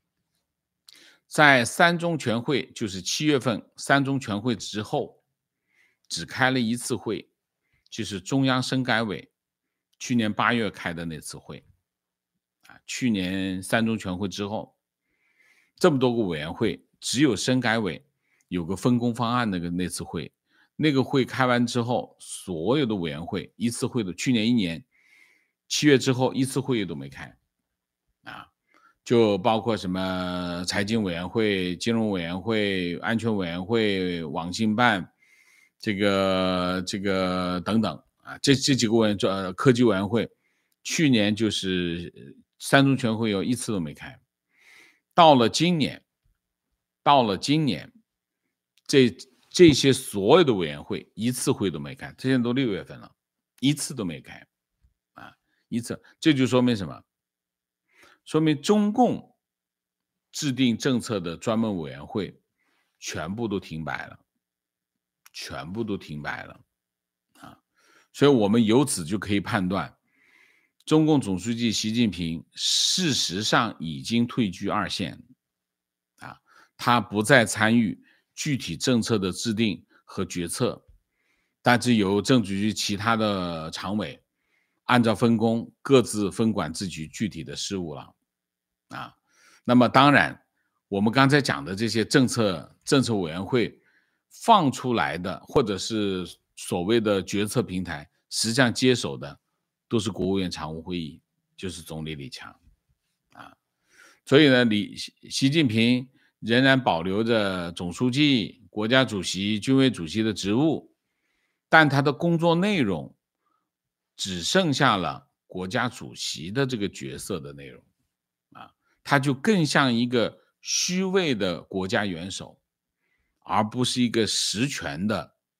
在三中全会，就是七月份三中全会之后只开了一次会，就是中央深改委去年八月开的那次会啊。去年三中全会之后这么多个委员会，只有深改委有个分工方案那个那次会，那个会开完之后，所有的委员会一次会的，去年一年七月之后一次会议都没开啊，就包括什么财经委员会、金融委员会、安全委员会、网信办，这个这个等等啊，这这几个委员呃科技委员会，去年就是三中全会有一次都没开，到了今年，到了今年，这这些所有的委员会一次会都没开，这现在都六月份了，一次都没开啊，一次，这就说明什么？说明中共制定政策的专门委员会全部都停摆了，全部都停摆了啊！所以我们由此就可以判断，中共总书记习近平事实上已经退居二线啊，他不再参与具体政策的制定和决策，但是由政治局其他的常委按照分工各自分管自己具体的事务了啊。那么当然我们刚才讲的这些政策政策委员会放出来的或者是所谓的决策平台，实际上接手的都是国务院常务会议，就是总理李强啊。所以呢，李习近平仍然保留着总书记、国家主席、军委主席的职务，但他的工作内容只剩下了国家主席的这个角色的内容啊，他就更像一个虚位的国家元首，而不是一个实权的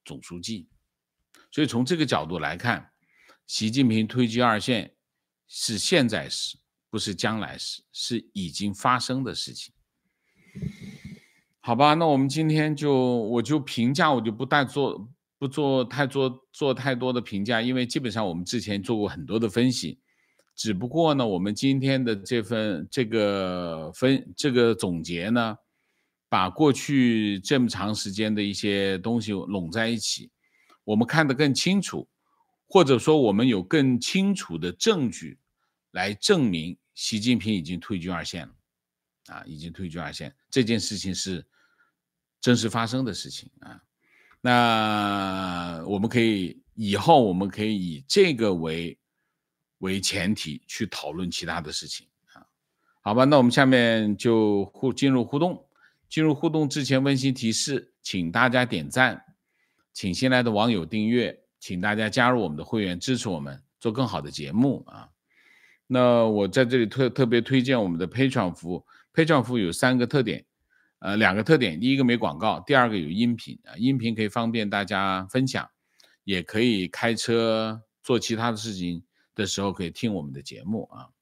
总书记。所以从这个角度来看，习近平退居二线是现在时，不是将来时，是已经发生的事情。好吧，那我们今天就我就评价，我就不带做不做太做做太多的评价，因为基本上我们之前做过很多的分析，只不过呢，我们今天的这份这个分这个总结呢，把过去这么长时间的一些东西拢在一起，我们看得更清楚，或者说我们有更清楚的证据来证明习近平已经退居二线了。啊，已经退居二线，这件事情是真实发生的事情啊。那我们可以以后我们可以以这个为为前提去讨论其他的事情啊。好吧，那我们下面就互进入互动。进入互动之前，温馨提示，请大家点赞，请新来的网友订阅，请大家加入我们的会员，支持我们做更好的节目啊。那我在这里特特别推荐我们的 Patreon 服务。Patreon 服务有三个特点，呃，两个特点，第一个没广告，第二个有音频啊，音频可以方便大家分享，也可以开车做其他的事情的时候可以听我们的节目啊。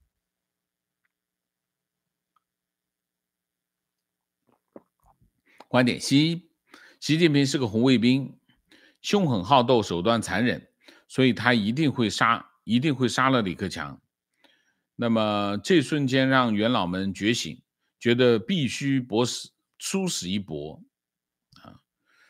观点：习习近平是个红卫兵，凶狠好斗，手段残忍，所以他一定会杀，一定会杀了李克强。那么这瞬间让元老们觉醒，觉得必须搏死，殊死一搏啊。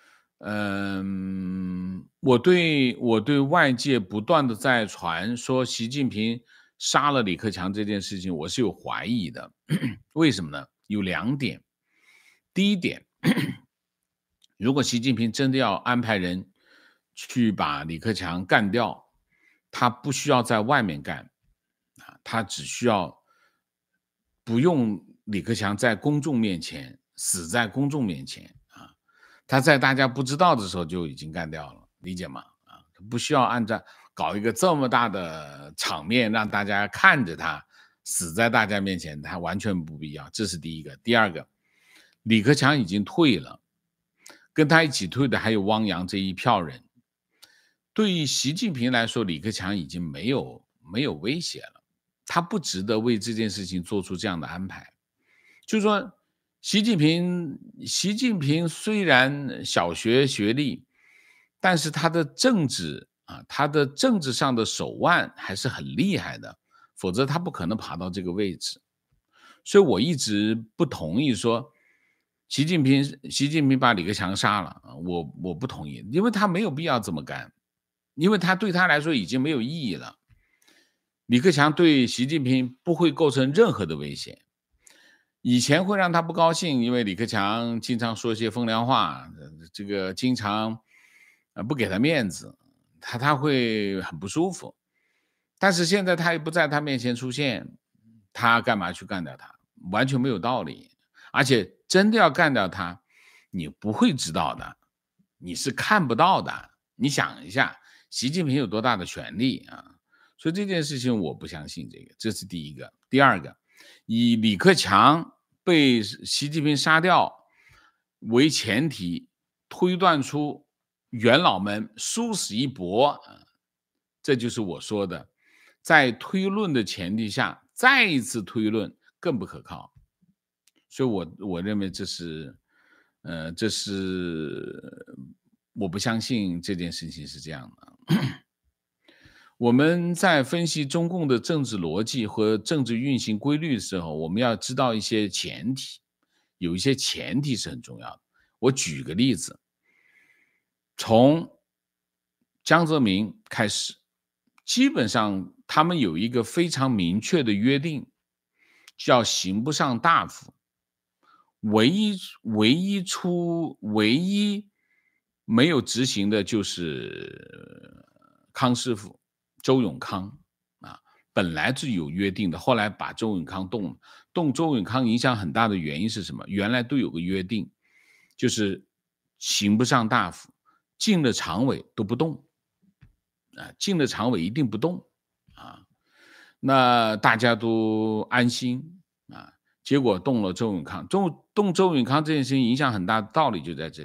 嗯，我对我对外界不断的在传说习近平杀了李克强这件事情，我是有怀疑的。为什么呢？有两点。第一点，如果习近平真的要安排人去把李克强干掉，他不需要在外面干，他只需要不用李克强在公众面前死在公众面前啊，他在大家不知道的时候就已经干掉了，理解吗？啊，不需要按照搞一个这么大的场面让大家看着他死在大家面前，他完全不必要。这是第一个。第二个，李克强已经退了，跟他一起退的还有汪洋这一票人。对于习近平来说，李克强已经没有没有威胁了。他不值得为这件事情做出这样的安排。就是说，习近平，习近平虽然小学学历，但是他的政治啊，他的政治上的手腕还是很厉害的，否则他不可能爬到这个位置。所以我一直不同意说，习近平，习近平把李克强杀了，我我不同意，因为他没有必要这么干，因为他对他来说已经没有意义了。李克强对习近平不会构成任何的威胁，以前会让他不高兴，因为李克强经常说一些风凉话，这个经常不给他面子，他他会很不舒服。但是现在他也不在他面前出现，他干嘛去干掉他？完全没有道理。而且真的要干掉他，你不会知道的，你是看不到的。你想一下，习近平有多大的权力啊？所以这件事情我不相信这个，这是第一个。第二个，以李克强被习近平杀掉为前提，推断出元老们殊死一搏，这就是我说的，在推论的前提下，再一次推论更不可靠。所以我我认为这是，呃，这是我不相信这件事情是这样的。我们在分析中共的政治逻辑和政治运行规律的时候，我们要知道一些前提，有一些前提是很重要的。我举个例子，从江泽民开始，基本上他们有一个非常明确的约定，叫刑不上大夫。唯一唯一出唯一没有执行的就是康师傅周永康啊，本来是有约定的，后来把周永康动了，动周永康影响很大的原因是什么？原来都有个约定，就是刑不上大夫，进了常委都不动啊，进了常委一定不动啊，那大家都安心啊。结果动了周永康，动动周永康这件事情影响很大的道理就在这里，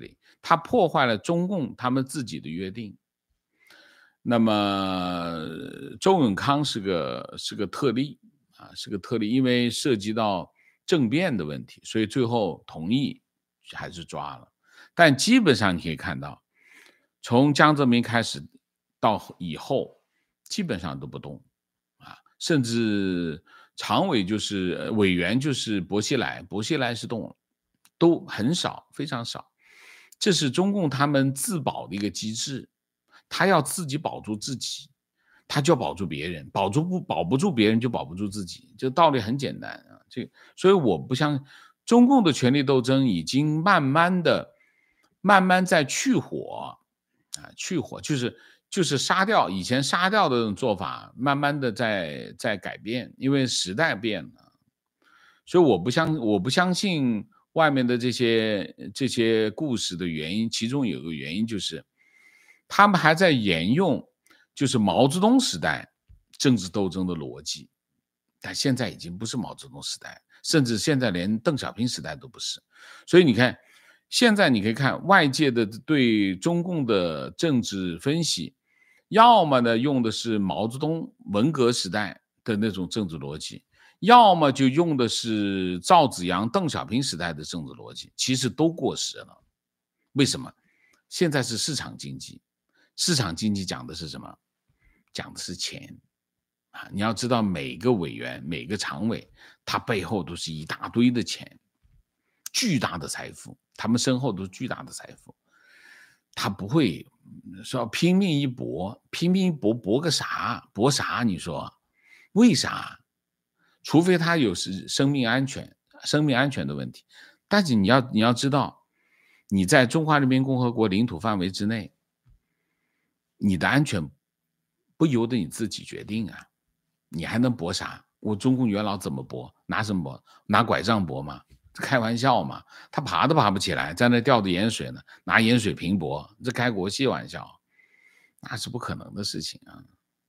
他破坏了中共他们自己的约定。那么周永康是个是个特例啊，是个特例，因为涉及到政变的问题，所以最后同意还是抓了。但基本上你可以看到，从江泽民开始到以后，基本上都不动啊，甚至常委就是委员就是薄熙来，薄熙来是动了，都很少，非常少。这是中共他们自保的一个机制。他要自己保住自己，他就要保住别人，保住不保不住别人就保不住自己，这个道理很简单啊。这所以我不相信中共的权力斗争已经慢慢的、慢慢在去火啊，去火就是就是杀掉以前杀掉的这种做法，慢慢的在在改变，因为时代变了。所以我不相我不相信外面的这些这些故事的原因，其中有个原因就是。他们还在沿用就是毛泽东时代政治斗争的逻辑，但现在已经不是毛泽东时代，甚至现在连邓小平时代都不是。所以你看，现在你可以看外界的对中共的政治分析，要么呢用的是毛泽东文革时代的那种政治逻辑，要么就用的是赵紫阳、邓小平时代的政治逻辑，其实都过时了。为什么？现在是市场经济。市场经济讲的是什么？讲的是钱啊！你要知道，每个委员、每个常委，他背后都是一大堆的钱，巨大的财富，他们身后都是巨大的财富。他不会说拼命一搏，拼命一搏搏个啥？搏啥？你说为啥？除非他有是生命安全、生命安全的问题。但是你要你要知道，你在中华人民共和国领土范围之内。你的安全不由得你自己决定啊，你还能搏啥？我中共元老怎么搏？拿什么搏？拿拐杖搏吗？开玩笑嘛，他爬都爬不起来，在那吊着盐水呢，拿盐水瓶搏，这开国际玩笑，那是不可能的事情啊。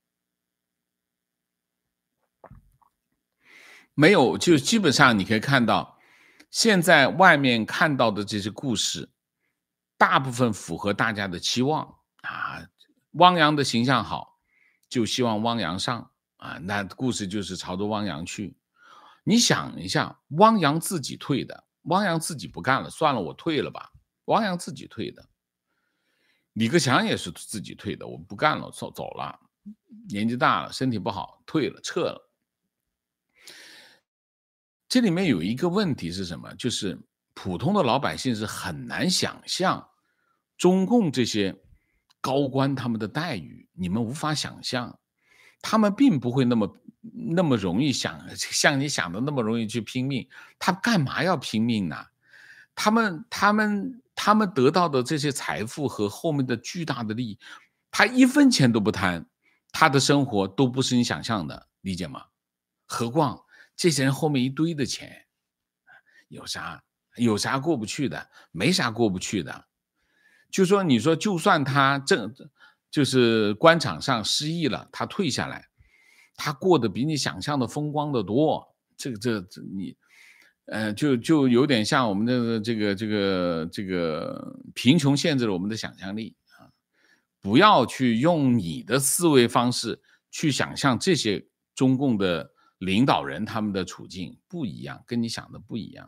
没有，就基本上你可以看到，现在外面看到的这些故事，大部分符合大家的期望啊。汪洋的形象好，就希望汪洋上啊，那故事就是朝着汪洋去。你想一下，汪洋自己退的，汪洋自己不干了，算了，我退了吧。汪洋自己退的，李克强也是自己退的，我不干了，走走了，年纪大了，身体不好，退了，撤了。这里面有一个问题是什么？就是普通的老百姓是很难想象中共这些高官他们的待遇，你们无法想象，他们并不会那么那么容易想，像你想的那么容易去拼命。他干嘛要拼命呢？他们他们他们得到的这些财富和后面的巨大的利益，他一分钱都不贪，他的生活都不是你想象的，理解吗？何况这些人后面一堆的钱，有啥有啥过不去的？没啥过不去的。就说你说，就算他正就是官场上失意了，他退下来，他过得比你想象的风光的多。这个这这你，呃，就就有点像我们的这个这个这个贫穷限制了我们的想象力啊！不要去用你的思维方式去想象这些中共的领导人他们的处境不一样，跟你想的不一样。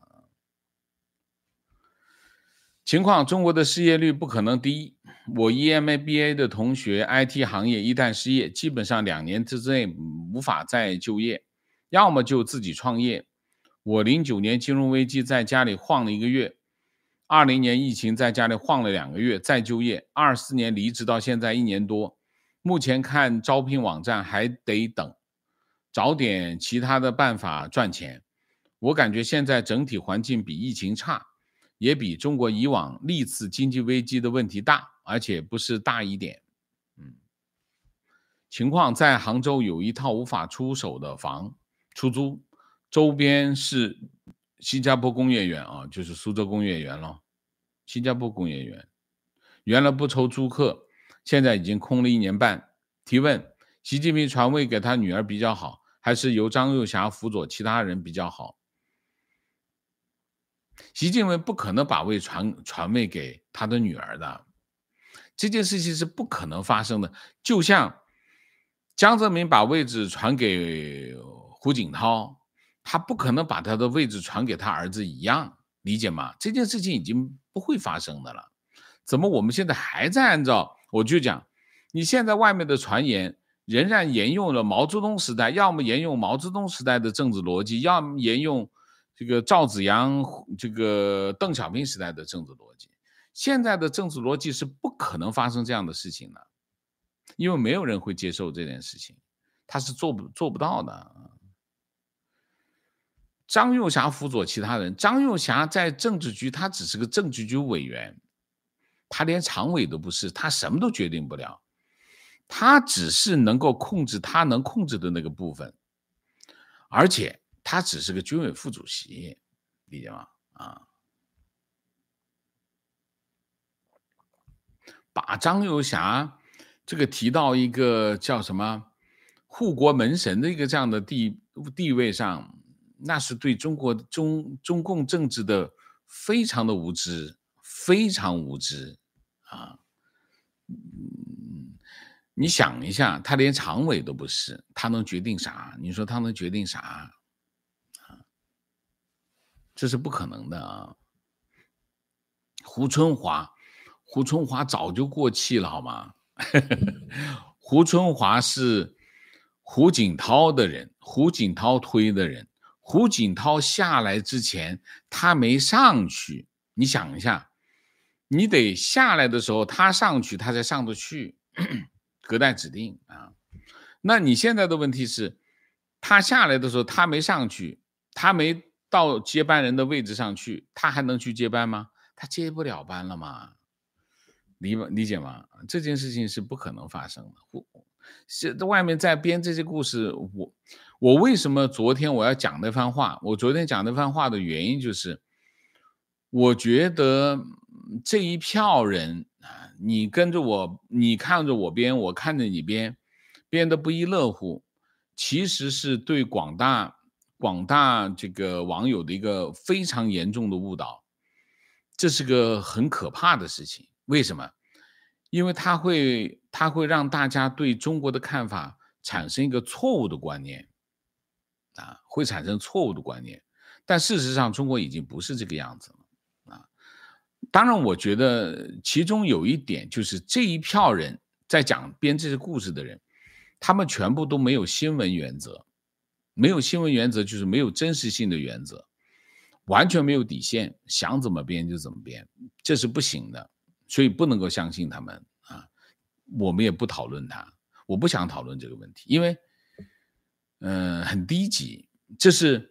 情况，中国的失业率不可能低。我 E M B A 的同学 I T 行业一旦失业，基本上两年之内无法再就业，要么就自己创业。我零九年金融危机在家里晃了一个月，二零年疫情在家里晃了两个月再就业，二四年离职到现在一年多，目前看招聘网站还得等，找点其他的办法赚钱。我感觉现在整体环境比疫情差，也比中国以往历次经济危机的问题大，而且不是大一点。嗯，情况在杭州有一套无法出手的房出租，周边是新加坡工业园啊，就是苏州工业园了。新加坡工业园原来不抽租客，现在已经空了一年半。提问：习近平传位给他女儿比较好，还是由张又侠辅佐其他人比较好？ 习近平不可能把位传传位给他的女儿的，这件事情是不可能发生的。就像江泽民把位置传给胡锦涛，他不可能把他的位置传给他儿子一样，理解吗？这件事情已经不会发生的了。怎么我们现在还在按照，我就讲，你现在外面的传言仍然沿用了毛泽东时代，要么沿用毛泽东时代的政治逻辑，要么沿用这个赵紫阳、这个邓小平时代的政治逻辑。现在的政治逻辑是不可能发生这样的事情的，因为没有人会接受这件事情，他是做不做不到的。张幼霞辅佐其他人，张幼霞在政治局，他只是个政治局委员，他连常委都不是，他什么都决定不了，他只是能够控制他能控制的那个部分，而且他只是个军委副主席，理解吗？啊，把张幼霞这个提到一个叫什么护国门神的一个这样的地地位上，那是对中国中中共政治的非常的无知，非常无知啊！嗯，你想一下，他连常委都不是，他能决定啥？你说他能决定啥？这是不可能的啊！胡春华，胡春华早就过气了，好吗？胡春华是胡锦涛的人，胡锦涛推的人。胡锦涛下来之前，他没上去。你想一下，你得下来的时候他上去，他才上得去，隔代指定啊。那你现在的问题是，他下来的时候他没上去，他没到接班人的位置上去，他还能去接班吗？他接不了班了嘛？理理解吗？这件事情是不可能发生的。我是外面在编这些故事，我我为什么昨天我要讲那番话？我昨天讲那番话的原因就是，我觉得这一票人啊，你跟着我，你看着我编，我看着你编，编得不亦乐乎，其实是对广大广大这个网友的一个非常严重的误导，这是个很可怕的事情。为什么？因为它会它会让大家对中国的看法产生一个错误的观念啊，会产生错误的观念。但事实上，中国已经不是这个样子了啊。当然，我觉得其中有一点就是这一票人在讲编这些故事的人，他们全部都没有新闻原则，没有新闻原则就是没有真实性的原则，完全没有底线，想怎么编就怎么编，这是不行的。所以不能够相信他们啊，我们也不讨论它，我不想讨论这个问题，因为，嗯、呃，很低级。这是，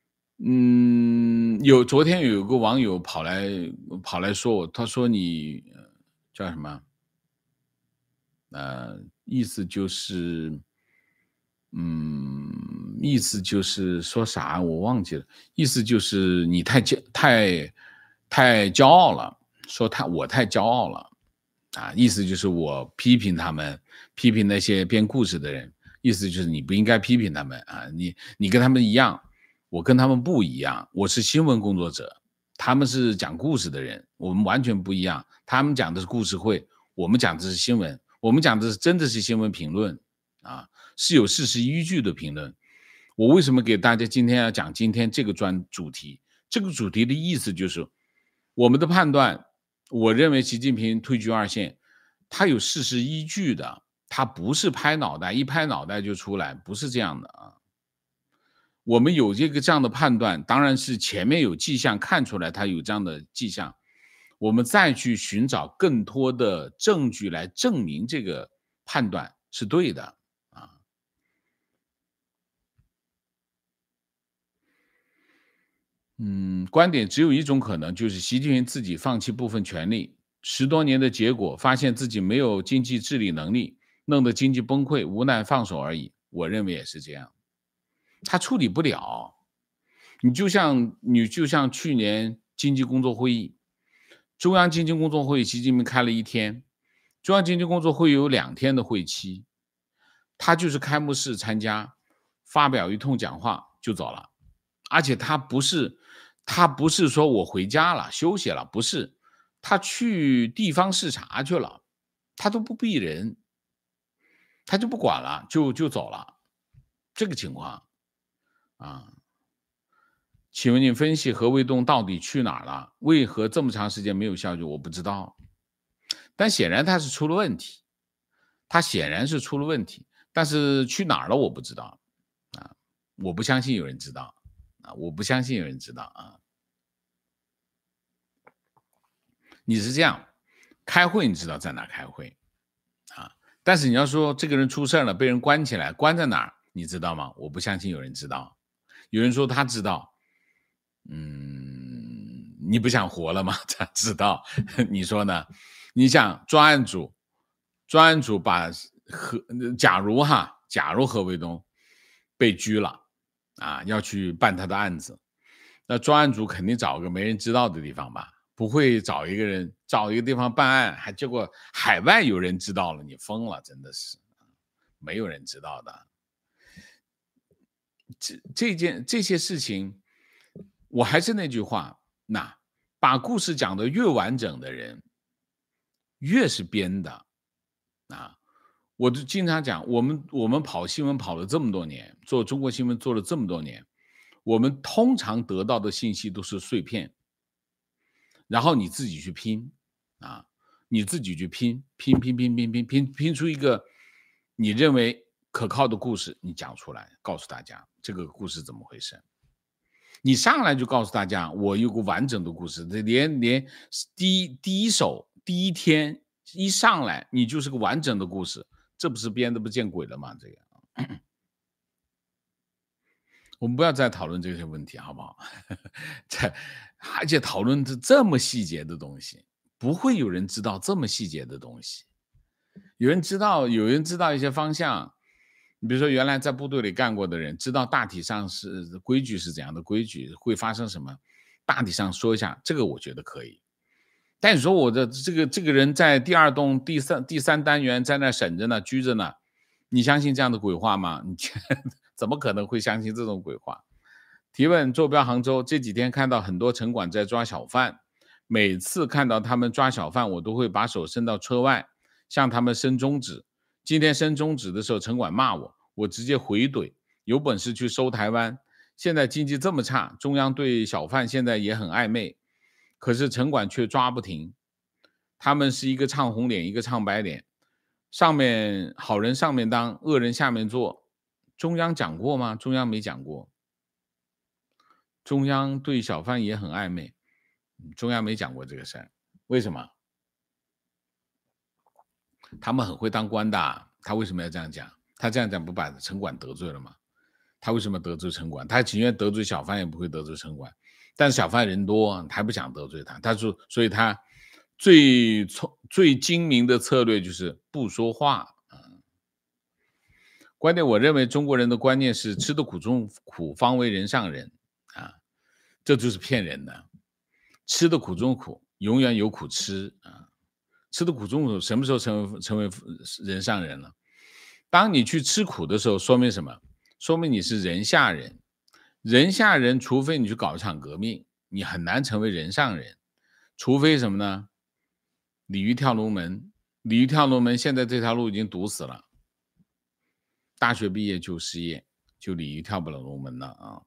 嗯，有昨天有个网友跑来跑来说我，他说你叫什么？呃，意思就是，嗯，意思就是说啥我忘记了，意思就是你太骄太太骄傲了。说他我太骄傲了啊，意思就是我批评他们，批评那些编故事的人，意思就是你不应该批评他们啊，你你跟他们一样，我跟他们不一样，我是新闻工作者，他们是讲故事的人，我们完全不一样，他们讲的是故事会，我们讲的是新闻，我们讲的是真的是新闻评论啊，是有事实依据的评论。我为什么给大家今天要讲今天这个专主题？这个主题的意思就是我们的判断。我认为习近平退居二线，他有事实依据的，他不是拍脑袋，一拍脑袋就出来，不是这样的啊。我们有这个这样的判断，当然是前面有迹象看出来他有这样的迹象，我们再去寻找更多的证据来证明这个判断是对的啊。嗯，观点只有一种可能，就是习近平自己放弃部分权力，十多年的结果，发现自己没有经济治理能力，弄得经济崩溃，无奈放手而已。我认为也是这样，他处理不了。你就像你就像去年经济工作会议，中央经济工作会议，习近平开了一天，中央经济工作会议有两天的会期，他就是开幕式参加，发表一通讲话就走了，而且他不是他不是说我回家了休息了，不是，他去地方视察去了，他都不避人，他就不管了，就就走了，这个情况啊。请问您分析何卫东到底去哪儿了？为何这么长时间没有消息？我不知道，但显然他是出了问题，他显然是出了问题，但是去哪儿了我不知道啊，我不相信有人知道啊，我不相信有人知道啊。你是这样，开会你知道在哪开会啊？但是你要说这个人出事了，被人关起来，关在哪儿，你知道吗？我不相信有人知道。有人说他知道，嗯，你不想活了吗？他知道，你说呢？你想专案组，专案组把何，假如哈，假如何卫东被拘了啊，要去办他的案子，那专案组肯定找个没人知道的地方吧？不会找一个人找一个地方办案，还结果海外有人知道了，你疯了，真的是没有人知道的。这这件这些事情，我还是那句话，那把故事讲得越完整的人，越是编的啊。我就经常讲，我们我们跑新闻跑了这么多年，做中国新闻做了这么多年，我们通常得到的信息都是碎片，然后你自己去拼啊，你自己去拼拼拼拼拼拼拼拼出一个你认为可靠的故事，你讲出来，告诉大家这个故事怎么回事。你上来就告诉大家，我有个完整的故事，连连第一第一手第一天一上来，你就是个完整的故事，这不是编的不见鬼了吗？这个，我们不要再讨论这些问题，好不好？这而且讨论这这么细节的东西，不会有人知道这么细节的东西。有人知道，有人知道一些方向。你比如说，原来在部队里干过的人，知道大体上是规矩是怎样的规矩，会发生什么，大体上说一下，这个我觉得可以。但你说我的这个这个人在第二栋第三第三单元在那审着呢，拘着呢，你相信这样的鬼话吗？你怎么可能会相信这种鬼话？提问：坐标杭州，这几天看到很多城管在抓小贩，每次看到他们抓小贩，我都会把手伸到车外，向他们伸中指。今天伸中指的时候，城管骂我，我直接回怼，有本事去收台湾。现在经济这么差，中央对小贩现在也很暧昧，可是城管却抓不停。他们是一个唱红脸，一个唱白脸，上面好人上面当，恶人下面做。中央讲过吗？中央没讲过。中央对小贩也很暧昧，中央没讲过这个事儿。为什么？他们很会当官的，他为什么要这样讲？他这样讲不把城管得罪了吗？他为什么得罪城管？他情愿得罪小贩，也不会得罪城管。但是小贩人多，他不想得罪他。他说，所以他最聪、最精明的策略就是不说话。观点，我认为中国人的观念是吃得苦中苦，方为人上人啊，这就是骗人的。吃得苦中苦，永远有苦吃啊。吃的苦中苦，什么时候成为成为人上人了？当你去吃苦的时候，说明什么？说明你是人下人。人下人，除非你去搞一场革命，你很难成为人上人。除非什么呢？鲤鱼跳龙门，鲤鱼跳龙门，现在这条路已经堵死了。大学毕业就失业，就鲤鱼跳不了龙门了啊。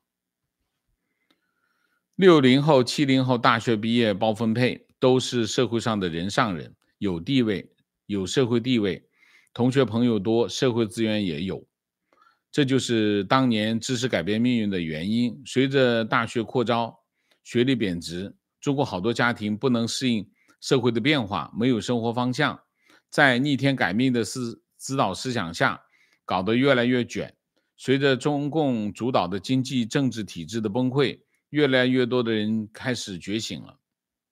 六零后、七零后大学毕业包分配，都是社会上的人上人。有地位，有社会地位，同学朋友多，社会资源也有，这就是当年知识改变命运的原因。随着大学扩招，学历贬值，中国好多家庭不能适应社会的变化，没有生活方向，在逆天改命的思指导思想下，搞得越来越卷。随着中共主导的经济政治体制的崩溃，越来越多的人开始觉醒了。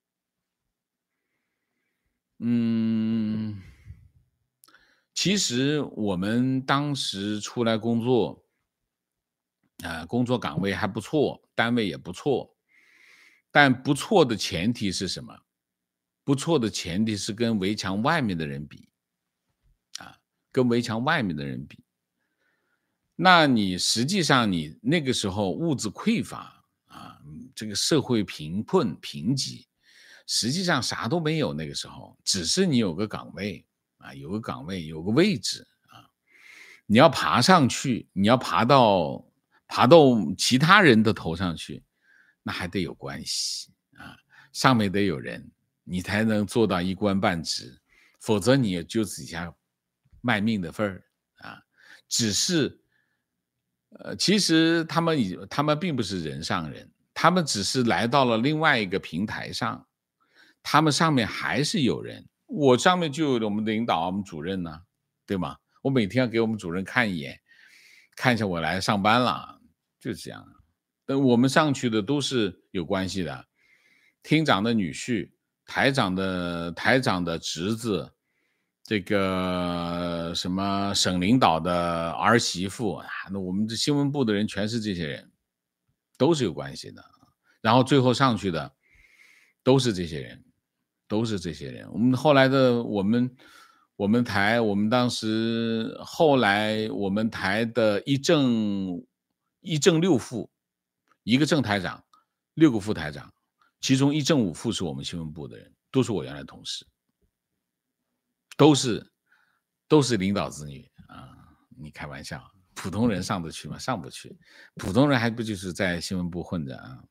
嗯，其实我们当时出来工作，啊、呃，工作岗位还不错，单位也不错，但不错的前提是什么？不错的前提是跟围墙外面的人比，啊，跟围墙外面的人比。那你实际上你那个时候物质匮乏啊， 这个社会贫困贫瘠，实际上啥都没有，那个时候只是你有个岗位啊，有个岗位，有个位置啊，你要爬上去，你要爬到爬到其他人的头上去，那还得有关系啊，上面得有人，你才能做到一官半职，否则你也就底下卖命的份儿啊。只是，呃，其实他们已他们并不是人上人，他们只是来到了另外一个平台上，他们上面还是有人。我上面就有我们的领导，我们主任呢，对吗？我每天要给我们主任看一眼，看一下我来上班了，就这样。但我们上去的都是有关系的，厅长的女婿，台长的台长的侄子，这个什么省领导的儿媳妇啊，那我们这新闻部的人全是这些人，都是有关系的。然后最后上去的都是这些人，都是这些人。我们后来的我们我们台，我们当时后来我们台的一正一正六副，一个正台长，六个副台长，其中一正五副是我们新闻部的人，都是我原来同事，都是都是领导子女啊！你开玩笑，普通人上得去吗？上不去，普通人还不就是在新闻部混着啊？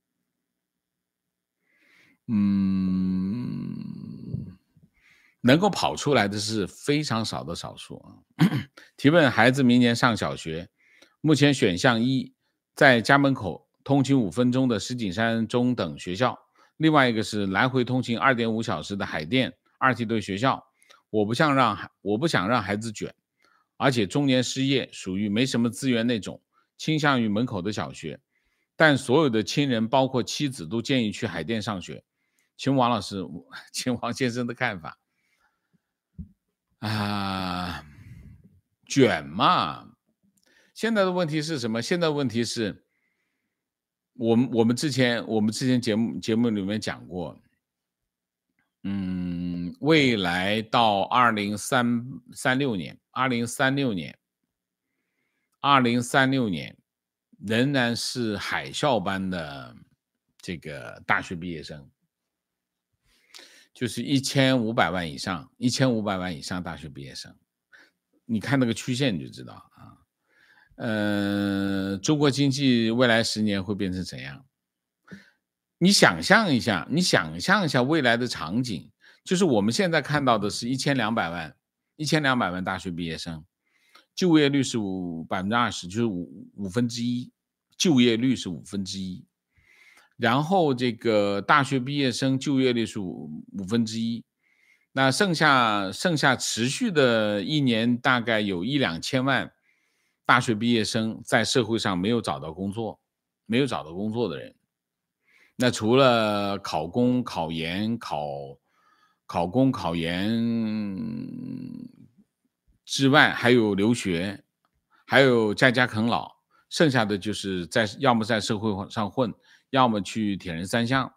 嗯，能够跑出来的是非常少的少数啊。提问：孩子明年上小学，目前选项一，在家门口通勤五分钟的石景山中等学校，另外一个是来回通勤二点五小时的海淀二梯队学校。我不想让我不想让孩子卷，而且中年失业，属于没什么资源那种，倾向于门口的小学，但所有的亲人包括妻子都建议去海淀上学。请王老师，请王先生的看法。啊，卷嘛，现在的问题是什么？现在的问题是，我们我们之前我们之前节目节目里面讲过，嗯，未来到二零三三六年，二零三六年，二零三六年仍然是海啸般的这个大学毕业生。就是一千五百万以上，一千五百万以上大学毕业生，你看那个曲线你就知道啊。呃，中国经济未来十年会变成怎样？你想象一下，你想象一下未来的场景，就是我们现在看到的是一千两百万，一千两百万大学毕业生，就业率是五百分之二十，就是五五分之一，就业率是五分之一。然后这个大学毕业生就业率是五分之一，那剩下剩下持续的一年大概有一两千万大学毕业生在社会上没有找到工作，没有找到工作的人。那除了考公、考研、考考公、考研之外，还有留学，还有在家啃老，剩下的就是在要么在社会上混。要么去铁人三项，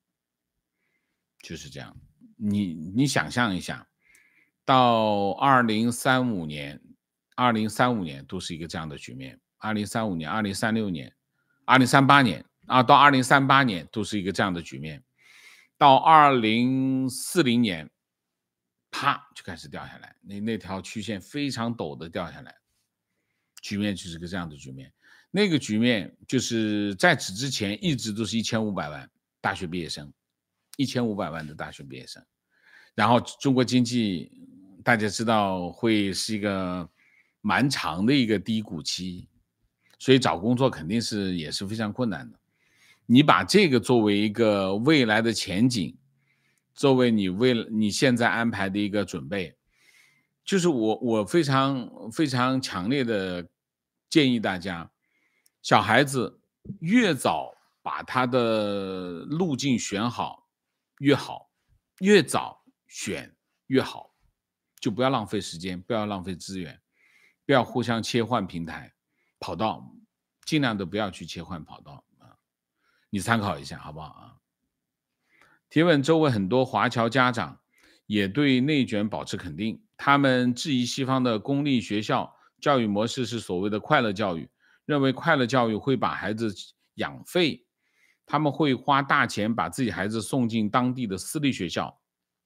就是这样。你你想象一下，到二零三五年，二零三五年都是一个这样的局面。二零三五年、二零三六年、二零三八年啊，到二零三八年都是一个这样的局面。到二零四零年，啪就开始掉下来，那那条曲线非常陡的掉下来，局面就是个这样的局面。那个局面就是在此之前一直都是一千五百万大学毕业生，一千五百万的大学毕业生。然后中国经济大家知道会是一个蛮长的一个低谷期，所以找工作肯定是也是非常困难的。你把这个作为一个未来的前景，作为你为了你现在安排的一个准备，就是我我非常非常强烈的建议大家，小孩子越早把他的路径选好越好，越早选越好，就不要浪费时间，不要浪费资源，不要互相切换平台跑道，尽量的不要去切换跑道啊，你参考一下好不好啊？提问：周围很多华侨家长也对内卷保持肯定，他们质疑西方的公立学校教育模式是所谓的快乐教育，认为快乐教育会把孩子养废。 他们会花大钱把自己孩子送进当地的私立学校，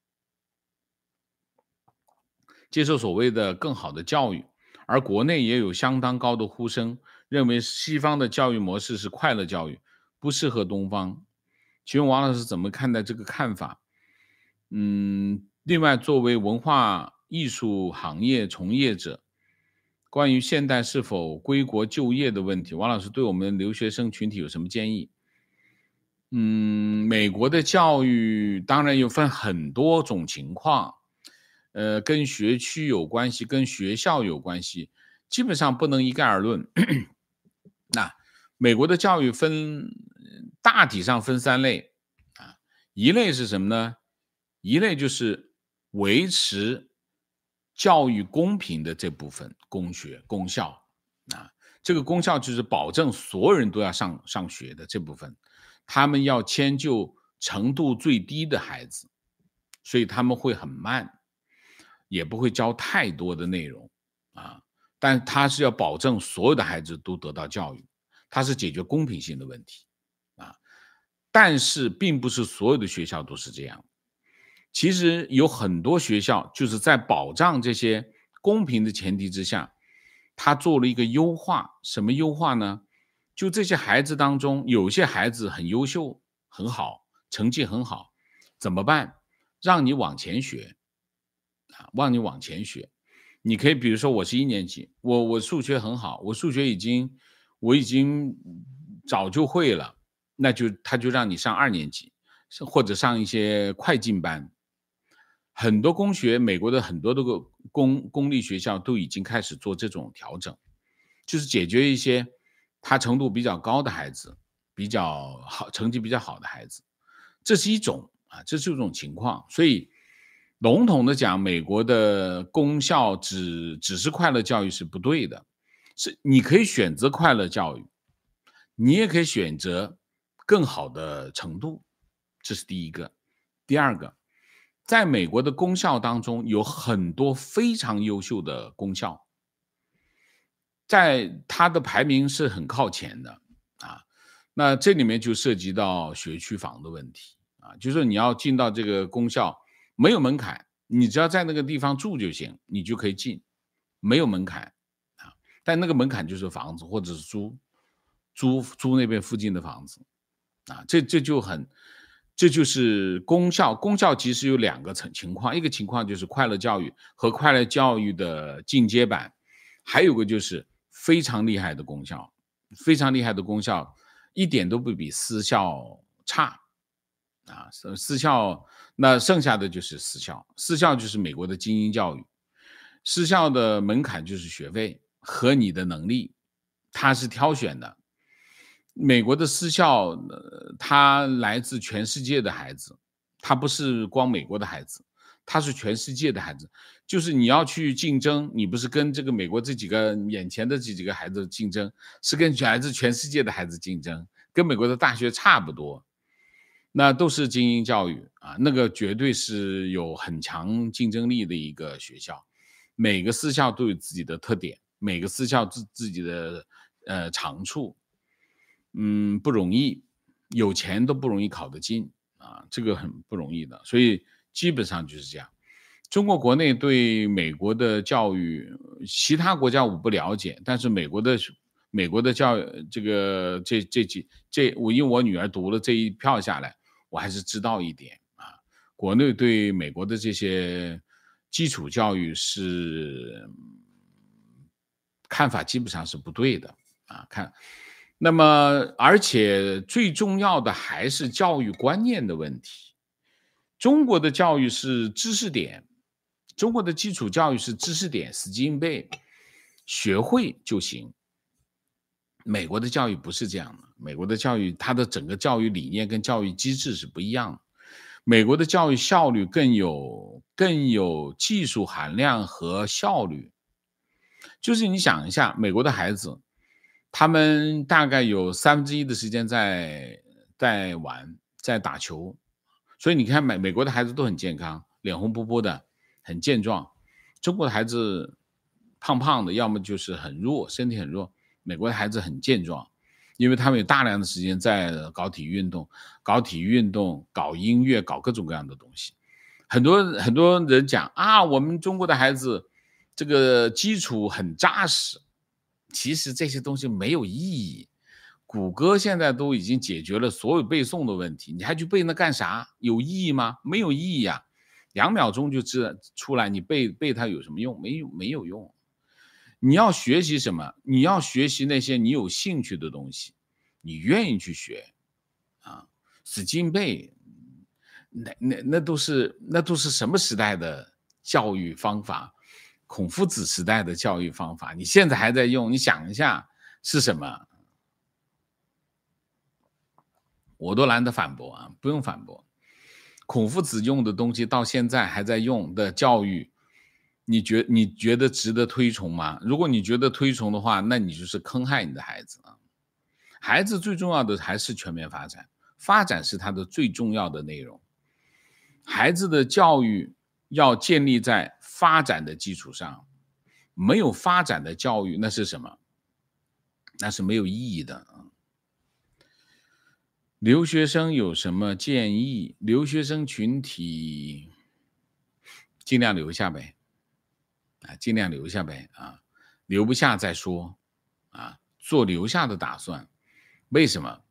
接受所谓的更好的教育。而国内也有相当高的呼声，认为西方的教育模式是快乐教育，不适合东方。请问王老师怎么看待这个看法？嗯，另外，作为文化艺术行业从业者，关于现代是否归国就业的问题，王老师对我们留学生群体有什么建议？嗯，美国的教育当然有分很多种情况，呃，跟学区有关系，跟学校有关系，基本上不能一概而论。那美国的教育分大体上分三类啊，一类是什么呢？一类就是维持教育公平的这部分公学公校啊，这个公校就是保证所有人都要上上学的这部分，他们要迁就程度最低的孩子，所以他们会很慢，也不会教太多的内容啊，但他是要保证所有的孩子都得到教育，他是解决公平性的问题啊。但是并不是所有的学校都是这样，其实有很多学校就是在保障这些公平的前提之下，他做了一个优化。什么优化呢？就这些孩子当中，有些孩子很优秀，很好，成绩很好，怎么办？让你往前学啊，让你往前学。你可以比如说我是一年级，我我数学很好，我数学已经我已经早就会了，那就他就让你上二年级，或者上一些快进班。很多公学，美国的很多的个公公立学校都已经开始做这种调整，就是解决一些他程度比较高的孩子，比较好成绩比较好的孩子，这是一种啊，这是一种情况。所以笼统的讲，美国的公校只只是快乐教育是不对的，是你可以选择快乐教育，你也可以选择更好的程度，这是第一个。第二个，在美国的公校当中有很多非常优秀的公校，在它的排名是很靠前的啊。那这里面就涉及到学区房的问题啊，就是说你要进到这个公校没有门槛，你只要在那个地方住就行，你就可以进，没有门槛啊。但那个门槛就是房子或者是租租租那边附近的房子啊，这这就很这就是公校。公校其实有两个层情况，一个情况就是快乐教育和快乐教育的进阶版，还有个就是非常厉害的公校，非常厉害的公校一点都不比私校差啊。私校那剩下的就是私校，私校就是美国的精英教育，私校的门槛就是学费和你的能力，它是挑选的。美国的私校，呃，它来自全世界的孩子，它不是光美国的孩子，它是全世界的孩子。就是你要去竞争，你不是跟这个美国这几个眼前的这几个孩子竞争，是跟来自全世界的孩子竞争，跟美国的大学差不多。那都是精英教育啊，那个绝对是有很强竞争力的一个学校。每个私校都有自己的特点，每个私校自自己的呃长处。嗯，不容易，有钱都不容易考得进啊，这个很不容易的，所以基本上就是这样。中国国内对美国的教育，其他国家我不了解，但是美国的美国的教育，这个这这几这我因为我女儿读了这一票下来，我还是知道一点啊。国内对美国的这些基础教育是看法基本上是不对的啊，看。那么，而且最重要的还是教育观念的问题。中国的教育是知识点，中国的基础教育是知识点，死记硬背，学会就行。美国的教育不是这样的，美国的教育它的整个教育理念跟教育机制是不一样的。美国的教育效率更有更有技术含量和效率。就是你想一下，美国的孩子，他们大概有三分之一的时间在在玩，在打球，所以你看美美国的孩子都很健康，脸红扑扑的，很健壮。中国的孩子胖胖的，要么就是很弱，身体很弱。美国的孩子很健壮， 因为他们有大量的时间在搞体育运动，搞体育运动，搞音乐，搞各种各样的东西。很多很多人讲啊，我们中国的孩子这个基础很扎实，其实这些东西没有意义。谷歌现在都已经解决了所有背诵的问题，你还去背那干啥？有意义吗？没有意义啊，两秒钟就知出来，你背背它有什么用？没有没有用。你要学习什么？你要学习那些你有兴趣的东西，你愿意去学啊。死记硬背，那那那都是那都是什么时代的教育方法？孔夫子时代的教育方法，你现在还在用？你想一下是什么？我都懒得反驳啊，不用反驳。孔夫子用的东西到现在还在用的教育，你觉你觉得值得推崇吗？如果你觉得推崇的话，那你就是坑害你的孩子啊！孩子最重要的还是全面发展，发展是他的最重要的内容。孩子的教育要建立在发展的基础上，没有发展的教育那是什么？那是没有意义的。留学生有什么建议？留学生群体尽量留下呗，啊，尽量留下呗，啊，留不下再说，啊，做留下的打算。为什么？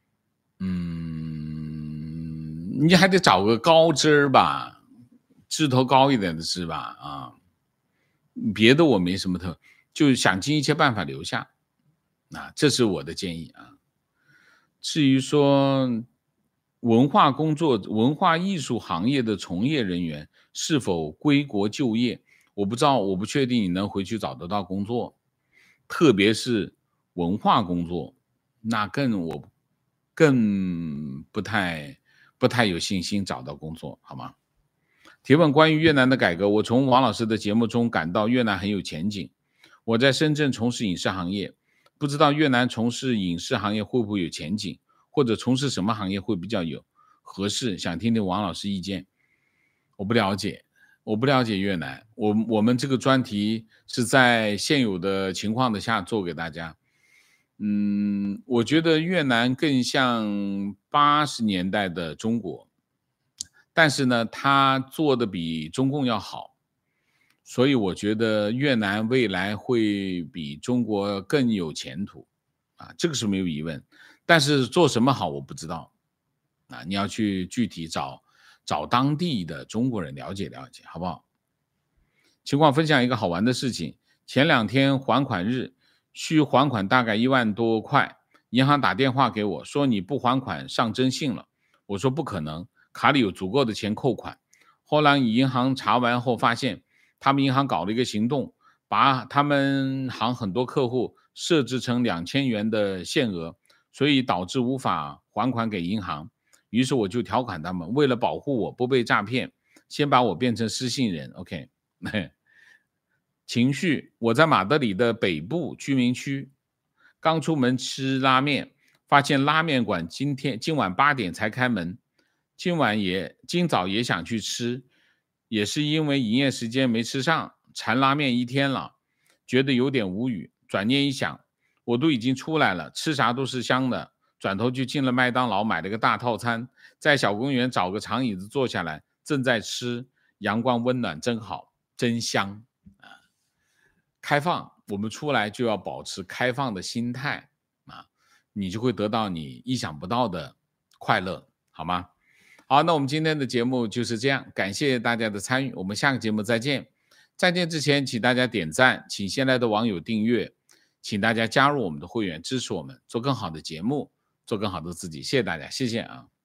嗯，你还得找个高枝吧，枝头高一点的枝吧，啊，别的我没什么特，就想尽一切办法留下，啊，这是我的建议啊。至于说文化工作、文化艺术行业的从业人员是否归国就业，我不知道，我不确定你能回去找得到工作，特别是文化工作，那更我更不太不太有信心找到工作，好吗？提问关于越南的改革，我从王老师的节目中感到越南很有前景。我在深圳从事影视行业，不知道越南从事影视行业会不会有前景，或者从事什么行业会比较有合适，想听听王老师意见。我不了解，我不了解越南，我我们这个专题是在现有的情况的下做给大家。嗯，我觉得越南更像八十年代的中国，但是呢，它做的比中共要好。所以我觉得越南未来会比中国更有前途，啊，这个是没有疑问。但是做什么好我不知道，啊，你要去具体找找当地的中国人了解了解，好不好？情况分享一个好玩的事情，前两天还款日，需还款大概一万多块，银行打电话给我说你不还款上征信了，我说不可能，卡里有足够的钱扣款。后来银行查完后发现，他们银行搞了一个行动，把他们行很多客户设置成两千元的限额，所以导致无法还款给银行。于是我就调侃他们，为了保护我不被诈骗，先把我变成失信人。 OK。 情绪，我在马德里的北部居民区，刚出门吃拉面，发现拉面馆今天今晚八点才开门，今晚也今早也想去吃，也是因为营业时间没吃上，馋拉面一天了，觉得有点无语。转念一想，我都已经出来了，吃啥都是香的，转头就进了麦当劳，买了个大套餐，在小公园找个长椅子坐下来，正在吃，阳光温暖真好，真香啊！开放，我们出来就要保持开放的心态啊，你就会得到你意想不到的快乐，好吗？好，那我们今天的节目就是这样，感谢大家的参与，我们下个节目再见。再见之前，请大家点赞，请新来的网友订阅，请大家加入我们的会员，支持我们做更好的节目，做更好的自己，谢谢大家，谢谢啊。